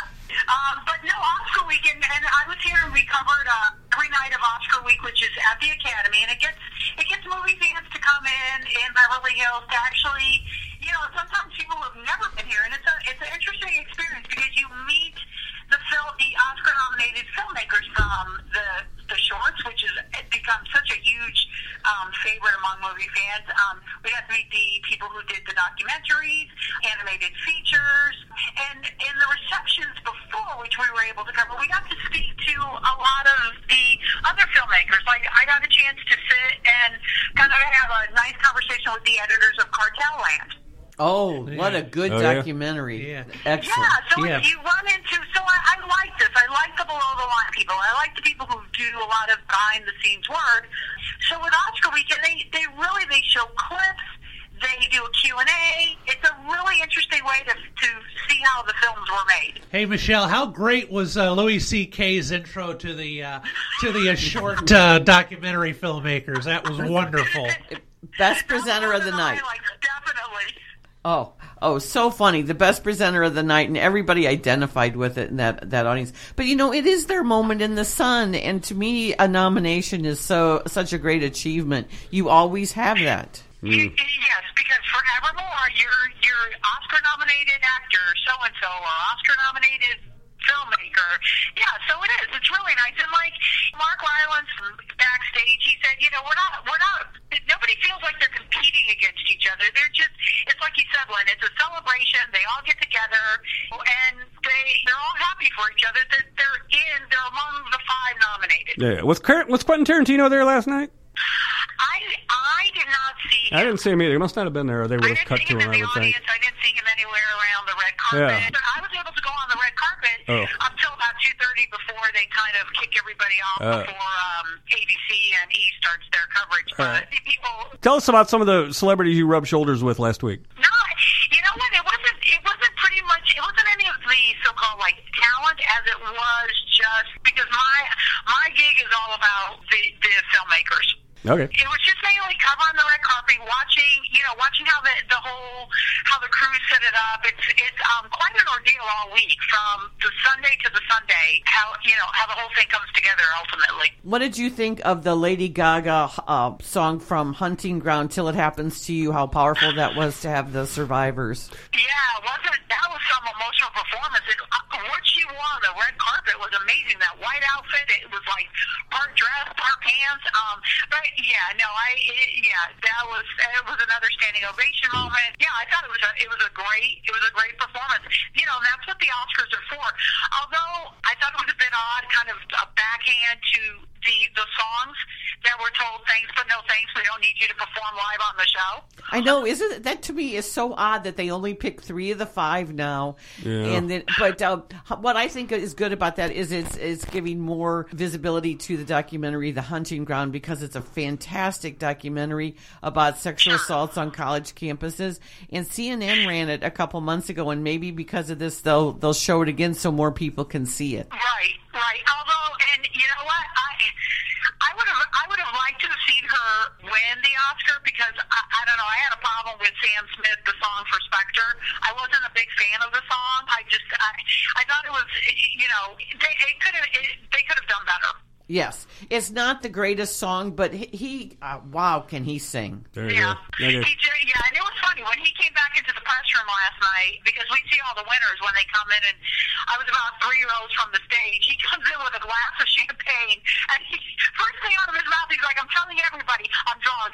Um, but no, Oscar weekend, and I was here and we covered uh, every night of Oscar week, which is at the Academy, and it gets it gets movie fans to come in in Beverly Hills to actually, you know, sometimes people who have never been here, and it's a it's an interesting experience because you meet the film, the Oscar-nominated filmmakers from the the shorts, which has become such a huge um, favorite among movie fans. Um, we got to meet the people who did the documentaries, animated features, and in the receptions before, which we were able to cover, we got to speak to a lot of the other filmmakers. Like, I got a chance to sit and kind of have a nice conversation with the editors of Cartel Land. Oh, yeah. What a good oh, documentary. Yeah. Excellent. Yeah, so yeah. you run into, so I, I like this. I like the below-the-line people. I like the people who do a lot of behind-the-scenes work. So with Oscar Weekend, they, they really, they show clips. They do a Q and A. It's a really interesting way to to see how the films were made. Hey, Michelle, how great was uh, Louis C K's intro to the uh, to the uh, short uh, documentary filmmakers? That was wonderful. Best presenter of the night. Like, definitely. Oh, oh, so funny. The best presenter of the night, and everybody identified with it in that, that audience. But, you know, it is their moment in the sun, and to me, a nomination is so such a great achievement. You always have that. Mm. Yes, because forevermore, you're, you're Oscar-nominated actor so-and-so, or Oscar-nominated filmmaker. Yeah, so it is. It's really nice. And like Mark Rylance backstage, he said, you know, we're not, we're not, nobody feels like they're competing against each other. They're just, it's like you said, Lynn, it's a celebration. They all get together, and they, they're all happy for each other. They're, they're in, they're among the five nominated. Yeah. Was, was Quentin Tarantino there last night? I I did not see him. I didn't see him either. He must not have been there, or they would have cut to him, I would think. I didn't see him anywhere around the red carpet. Yeah. But I was able to go on the red carpet Oh. until about two thirty before they kind of kick everybody off Uh. before um, A B C and E starts their coverage. But All right. people, Tell us about some of the celebrities you rubbed shoulders with last week. no, you know what? It wasn't. It wasn't pretty much. It wasn't any of the so-called like talent as it was just because my my gig is all about the the filmmakers. Okay. It was just mainly covering the red carpet, watching, you know, watching how the the whole how the crew set it up. It's it's um, quite an ordeal all week, from the Sunday to the Sunday. How you know how the whole thing comes together ultimately. What did you think of the Lady Gaga uh, song from Hunting Ground, Till It Happens to You? How powerful that was to have the survivors. Yeah, wasn't that was some emotional performance. It, uh, what she wore on the red carpet was amazing. That white outfit, it was like part dress, part pants. Um, but yeah, no, I it, yeah, that was it was another standing ovation moment. Yeah, I thought it was a it was a great it was a great performance. You know, and that's what the Oscars are for. Although I thought it was a bit odd, kind of a backhand to the the songs that were told thanks but no thanks. We don't need you to perform live on the show. I know, isn't it? That to me is so odd that they only pick three of the five now. Yeah. And then, but uh, what I think is good about that is it's it's giving more visibility to the documentary, The Hunting Ground, because it's a fantastic documentary about sexual assaults on college campuses. And C N N ran it a couple months ago, and maybe because of this, they'll they'll show it again so more people can see it. Right, right. Although, and you know what, I I would have I would have liked to have seen her win the Oscar because I, I don't know. I had a problem with Sam Smith, the song for Spectre. I wasn't a big fan of the song. I just I I thought it was you know they it could have they could have done better. Yes, it's not the greatest song, but he, he uh, wow, can he sing? There you Yeah. go. Okay. He just, yeah, and it was funny when he came back into the press room last night because we see all the winners when they come in, and I was about three rows from the stage. He comes in with a glass of champagne, and he, first thing out of his mouth, he's like, "I'm telling everybody, I'm drunk."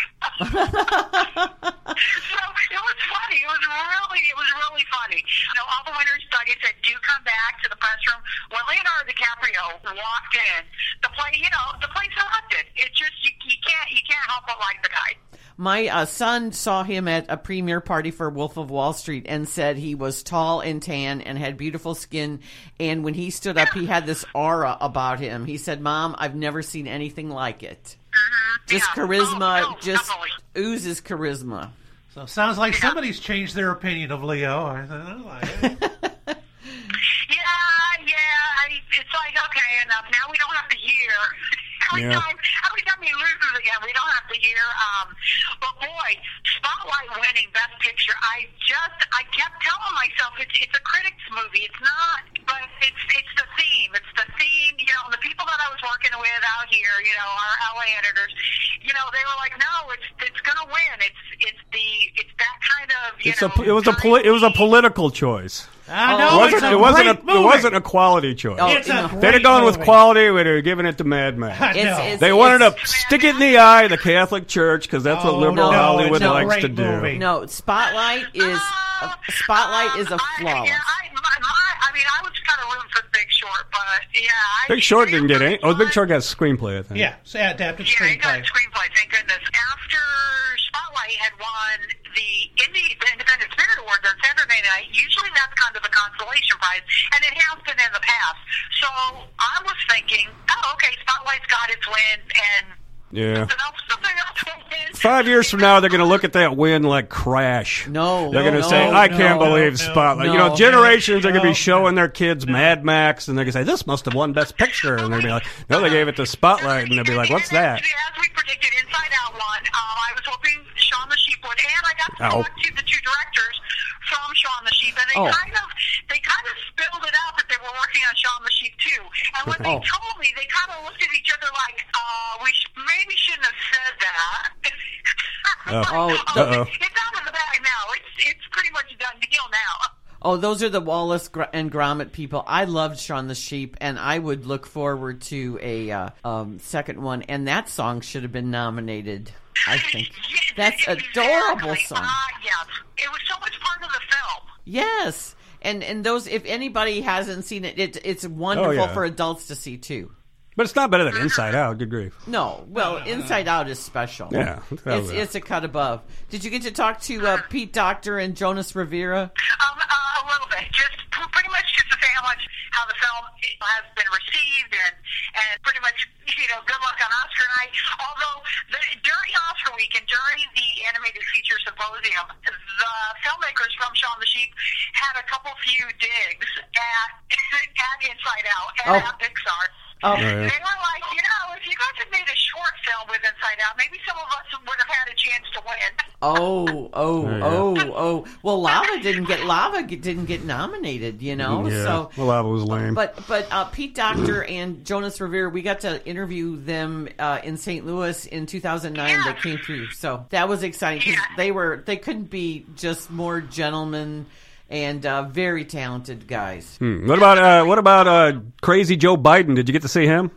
So it was funny. It was really, it was really funny. You know, all the winners, like I said, do come back to the press room. When Leonardo DiCaprio walked in, the play, you know, the place erupted. It just you, you can't, you can't help but like the guy. My uh, son saw him at a premiere party for Wolf of Wall Street and said he was tall and tan and had beautiful skin. And when he stood up, he had this aura about him. He said, "Mom, I've never seen anything like it. Mm-hmm. Just Yeah. charisma, Oh, no, just definitely. oozes charisma." So sounds like somebody's changed their opinion of Leo. I thought, Yeah, yeah. I, it's like, okay, enough. Now we don't have to hear. Every Yeah. time, every time he loses again, we don't have to hear. Um, but boy, Spotlight winning Best Picture. I just, I kept telling myself it's it's a critics movie. It's not, but it's it's the theme. It's the theme. You know, the people that I was working with out here, you know, our L A editors, you know, they were like, no, it's it's gonna win. It's it's the it's that kind of. You It's know, a it was a poli- it was a political choice. I It know wasn't it's a it wasn't great a movie. it wasn't a quality choice. Oh, It's a no. great They'd have gone with movie. quality, we'd have given it to Mad Men. I It's- know. it's- They wanted to stick it in the eye of the Catholic Church because that's what Oh, liberal no, Hollywood it's a likes great to do. movie. No, Spotlight is Uh, Spotlight is a um, I, flawless. yeah, I, my, my, I mean, I was kind of rooting for Big Short, but yeah. I, Big Short it didn't was get any. Oh, Big fun. Short got a screenplay, I think. Yeah, so adapted Yeah, he got a screenplay. screenplay, thank goodness. After Spotlight had won the Indie the Independent Spirit Awards on Saturday night, usually that's kind of the consolation prize, and it has been in the past. So I was thinking, oh, okay, Spotlight's got its win, and Yeah. something else, something else will win. Five years from now, they're going to look at that win like Crash. No, They're going to no, say, no, I can't no, believe no, Spotlight. no. You know, generations are going to No, be showing their kids Mad Max, and they're going to say, this must have won Best Picture. And they're going to be like, no, they gave it to Spotlight. And they'll be like, what's And that? As, as we predicted, Inside Out won. Um, I was hoping Shaun the Sheep would, and I got to Ow. talk to the two directors from Shaun the Sheep, and they Oh. kind of they kind of spilled it out that they were working on Shaun the Sheep too. And when they Oh. told me, they kind of looked at each other like, uh, we sh- maybe shouldn't have said that. Oh. Oh, Uh-oh. It's out of the bag now. It's it's pretty much a done deal now. Oh, those are the Wallace Gr- and Gromit people. I loved Shaun the Sheep, and I would look forward to a uh, um, second one. And that song should have been nominated, I think. That's adorable Exactly. song. Uh, yes, it was so much part of the film. Yes, and and those, if anybody hasn't seen it, it it's wonderful Oh, yeah. for adults to see too. But it's not better than Inside Out. Good grief. No, well, Inside Out is special. Yeah, it's it's a cut above. Did you get to talk to uh, Pete Docter and Jonas Rivera? Um, uh, a little bit, just pretty much just to say how much how the film has been received, and and pretty much you know good luck on Oscar night. Although the, during Oscar week and during the animated feature symposium, the filmmakers from Shaun the Sheep had a couple few digs at at Inside Out and Oh. at Pixar. Oh. They were like, you know, if you guys had made a short film with Inside Out, maybe some of us would have had a chance to win. Oh, oh, Yeah. oh, oh. Well, Lava didn't get Lava didn't get nominated, you know. Yeah. So, well, that was lame. but but uh, Pete Docter and Jonas Rivera, we got to interview them uh, in Saint Louis in two thousand nine. Yeah. They came through, so that was exciting because Yeah. they were they couldn't be just more gentlemen and uh, very talented guys. Hmm. What about uh, what about uh, Crazy Joe Biden? Did you get to see him?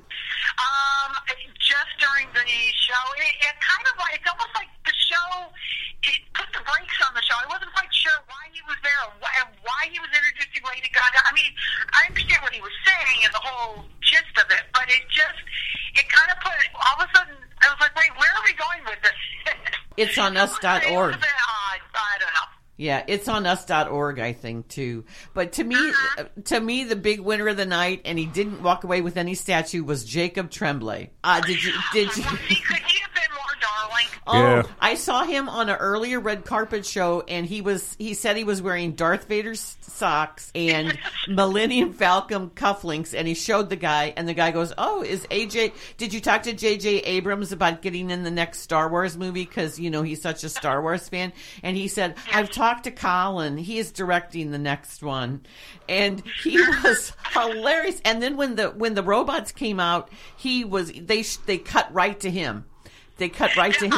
Um, just during the show, it, it kind of like, it's almost like the show, it put the brakes on the show. I wasn't quite sure why he was there and why, and why he was introducing Lady Gaga. I mean, I understand what he was saying and the whole gist of it, but it just, it kind of put, all of a sudden, I was like, wait, where are we going with this? It's on us dot It org. was a bit odd. I don't know. Yeah, it's on us dot org, I think, too. But to me, Uh-huh. to me, the big winner of the night, and he didn't walk away with any statue, was Jacob Tremblay. Uh, did you? Did you? Could he have been more darling? Oh, Yeah. I saw him on an earlier red carpet show, and he was he said he was wearing Darth Vader's socks and Millennium Falcon cufflinks, and he showed the guy, and the guy goes, "Oh, is A J? Did you talk to J J Abrams about getting in the next Star Wars movie? Because you know he's such a Star Wars fan." And he said, "I've talked to Colin. He is directing the next one," and he was hilarious. And then when the when the robots came out, he was they they cut right to him. They cut right to him. I,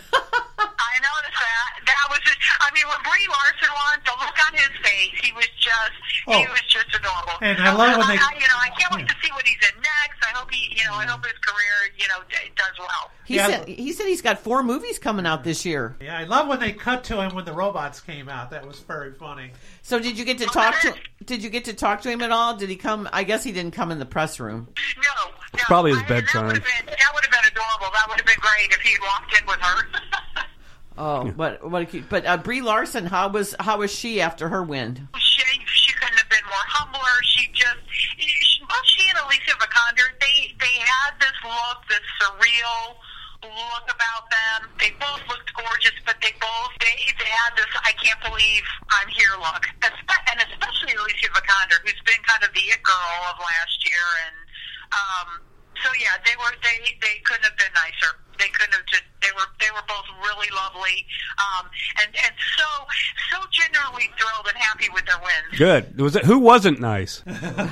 I noticed that. That was just, I mean, when Brie Larson won, the look on his face, he was just, Oh. he was just adorable. And I love when they- I, you know, I can't wait to see what he's in next. I hope he, you know, I hope his career, you know, d- does well. He Yeah. said he said he's got four movies coming out this year. Yeah, I love when they cut to him when the robots came out. That was very funny. So did you get to talk to did you get to talk to him at all? Did he come? I guess he didn't come in the press room. No, no. Probably his I- That would bedtime. have been, that would have been adorable. That would have been great if he had walked in with her. Oh, what what a cute! But uh, Brie Larson, how was how was she after her win? She, she couldn't have been more humbler. She just, she, both she and Alicia Vikander, they, they had this look, this surreal look about them. They both looked gorgeous, but they both, they, they had this, I can't believe I'm here look. Espe- And especially Alicia Vikander, who's been kind of the it girl of last year. And, um, so yeah, they were, they, they couldn't have been nicer. They couldn't have just, they were, they were both really lovely. Um, and, and so, so genuinely thrilled and happy with their wins. Good. Was it? Who wasn't nice?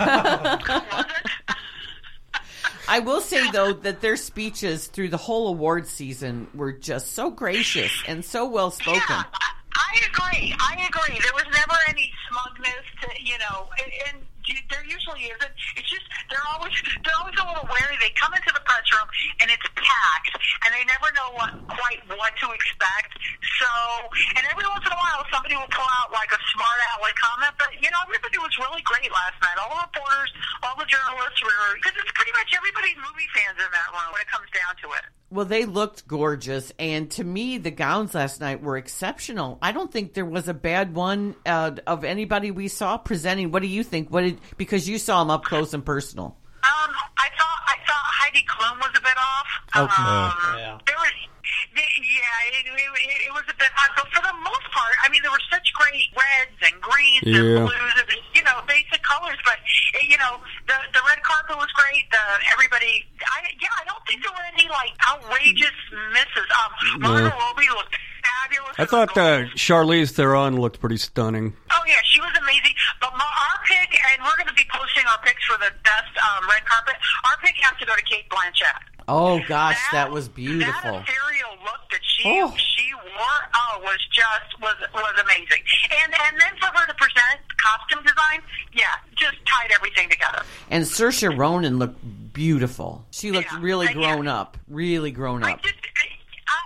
I will say though that their speeches through the whole award season were just so gracious and so well spoken. Yeah, I agree. I agree. There was never any smugness to, you know, and, and there usually isn't. It's just they're always they're always a little wary. They come into the press room and it's packed, and they never know what quite what to expect. So, and every once in a while, somebody will pull out like a smart aleck comment. But you know, everybody was really great last night. All the reporters, all the journalists were, because it's pretty much everybody's movie fans in that room when it comes down to it. Well, they looked gorgeous, and to me, the gowns last night were exceptional. I don't think there was a bad one uh, of anybody we saw presenting. What do you think? What did because you saw them up close and personal? Um, I thought I thought Heidi Klum was a bit off. Okay. Um, Yeah. There was, yeah, it, it, it was a bit odd, but for the most part, I mean, there were such great reds and greens Yeah. and blues, and, you know, basic colors. But you know, the the red carpet was great. The everybody, I yeah, I don't think there were any like outrageous misses. Um, Margot Robbie looked fabulous. I thought uh, Charlize Theron looked pretty stunning. Oh yeah, she was amazing. But my, our pick, and we're going to be posting our picks for the best um, red carpet. Our pick has to go to Kate Blanchett. Oh gosh, that, that was beautiful. That ethereal look that she Oh. she wore, oh, was just was was amazing. And and then for her to present costume design, yeah, just tied everything together. And Saoirse Ronan looked beautiful. She looked Yeah, really and grown yeah. up, really grown I up. just, I, it did.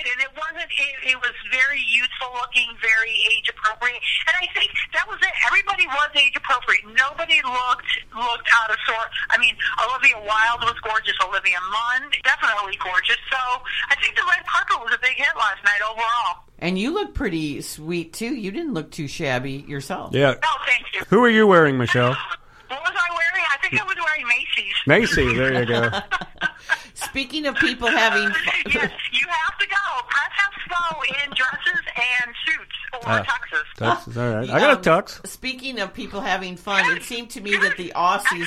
did, and it wasn't. It, it was very youthful looking, very age appropriate, and I think that was it. Everybody was age appropriate. Nobody looked looked out of sort. I mean, Olivia Wilde was gorgeous. Olivia Munn, definitely gorgeous. So I think the red carpet was a big hit last night overall. And you look pretty sweet too. You didn't look too shabby yourself. Yeah. Oh, thank you. Who are you wearing, Michelle? What was I wearing? I think I was wearing Macy's. Macy's, there you go. Speaking of people having fun. Yes, you have to go. Press has snow in dresses and suits or Uh, tuxes. Tux, all right. I got a Um, tux. Speaking of people having fun, it seemed to me that the Aussies.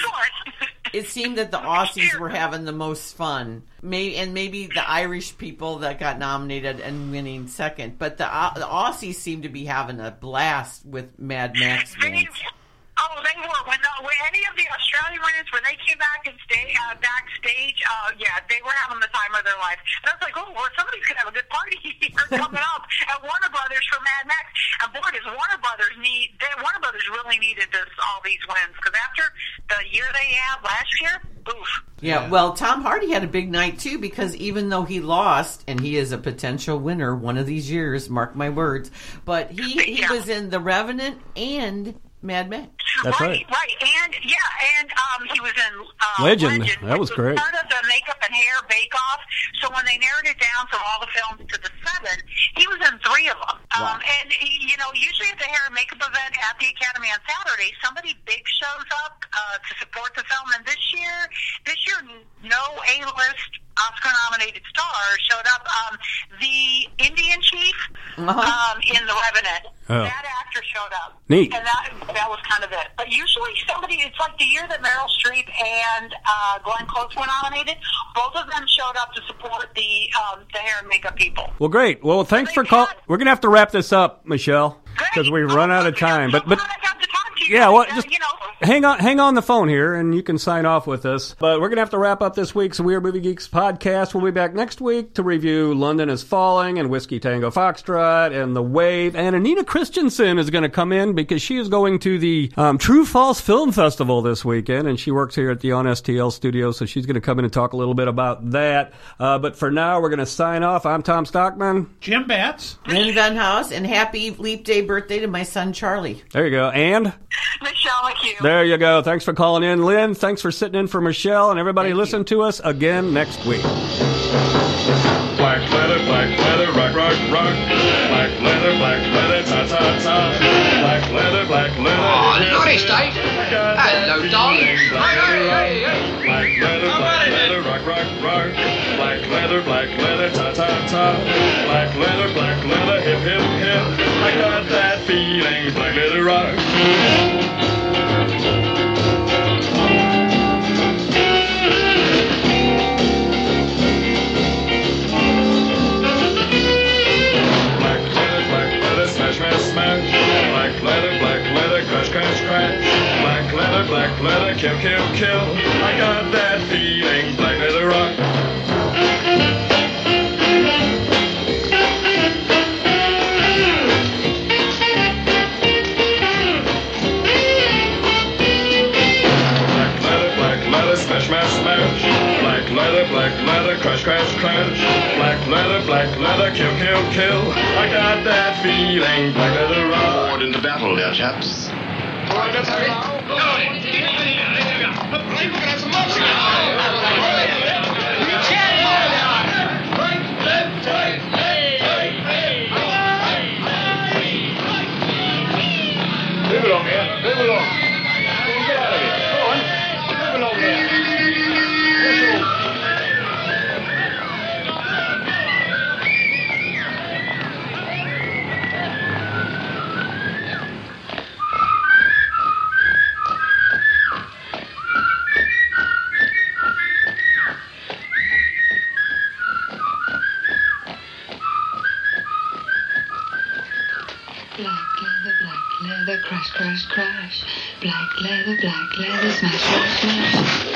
It seemed that the Aussies were having the most fun. Maybe, and maybe the Irish people that got nominated and winning second. But the, uh, the Aussies seemed to be having a blast with Mad Max wins. Oh, they were. When, the, when any of the Australian winners, when they came back and stay uh, backstage, uh, yeah, they were having the time of their life. And I was like, oh, well, somebody's going to have a good party here coming up at Warner Brothers for Mad Max. And boy, does Warner Brothers need, they, Warner Brothers really needed this, all these wins. Because after the year they had last year, oof. Yeah, well, Tom Hardy had a big night, too, because even though he lost, and he is a potential winner one of these years, mark my words, but he, he Yeah. was in The Revenant and Mad Max. That's right, right. right, and yeah, and um, he was in uh, Legend. Legend. That was which great. Part of the makeup and hair bake-off. So when they narrowed it down from all the films to the seven, he was in three of them. Wow. Um, and he, you know, usually at the hair and makeup event at the Academy on Saturday, somebody big shows up uh, to support the film. And this year, this year, no A-list Oscar-nominated stars showed up. Um, the Indian chief Uh-huh. um, in The Revenant, Oh. that actor showed up. Neat. And that that was kind of it. But usually somebody, it's like the year that Meryl Streep and uh, Glenn Close were nominated, both of them showed up to support the um, the hair and makeup people. Well, great. Well, thanks for calling. We're going to have to wrap this up, Michelle, because we've run out of time. But but yeah, well, just hang on, hang on the phone here, and you can sign off with us. But we're going to have to wrap up this week's We Are Movie Geeks podcast. We'll be back next week to review London is Falling and Whiskey Tango Foxtrot and The Wave. And Anina Christensen is going to come in because she is going to the um, True False Film Festival this weekend, and she works here at the On S T L studio, so she's going to come in and talk a little bit about that. Uh, but for now, we're going to sign off. I'm Tom Stockman. Jim Batts. Lynn Van House, and happy Leap Day birthday to my son Charlie. There you go. And Michelle McHugh. there you go. Thanks for calling in, Lynn. Thanks for sitting in for Michelle. And everybody, Thank listen you. to us again next week. Black leather, black leather, rock, rock, rock. Black leather, black leather, ta, ta, ta. Black leather, black leather. Oh, Lordy, Dave. Hello, darling. Black leather, black leather, rock, rock, rock. Black leather, black leather, ta, ta, ta. Black leather, black leather, hip, hip, hip. I got that feeling, black leather rock. Smash, smash, smash. Black leather, black leather, crash, crash, crash. Black leather, black leather, kill, kill, kill. I got that feeling, black leather rock. Black leather, black leather, smash, smash, smash. Black leather, black leather, crash, crash, crash. Black leather, black leather, kill, kill, kill. I got that feeling, black leather rock. Forward into battle, dear chaps. Move along here, move along. Get out of here. Go on, move along here. That's all. Black leather, black leather, crash, crash, crash. Black leather, black leather, smash, smash, smash.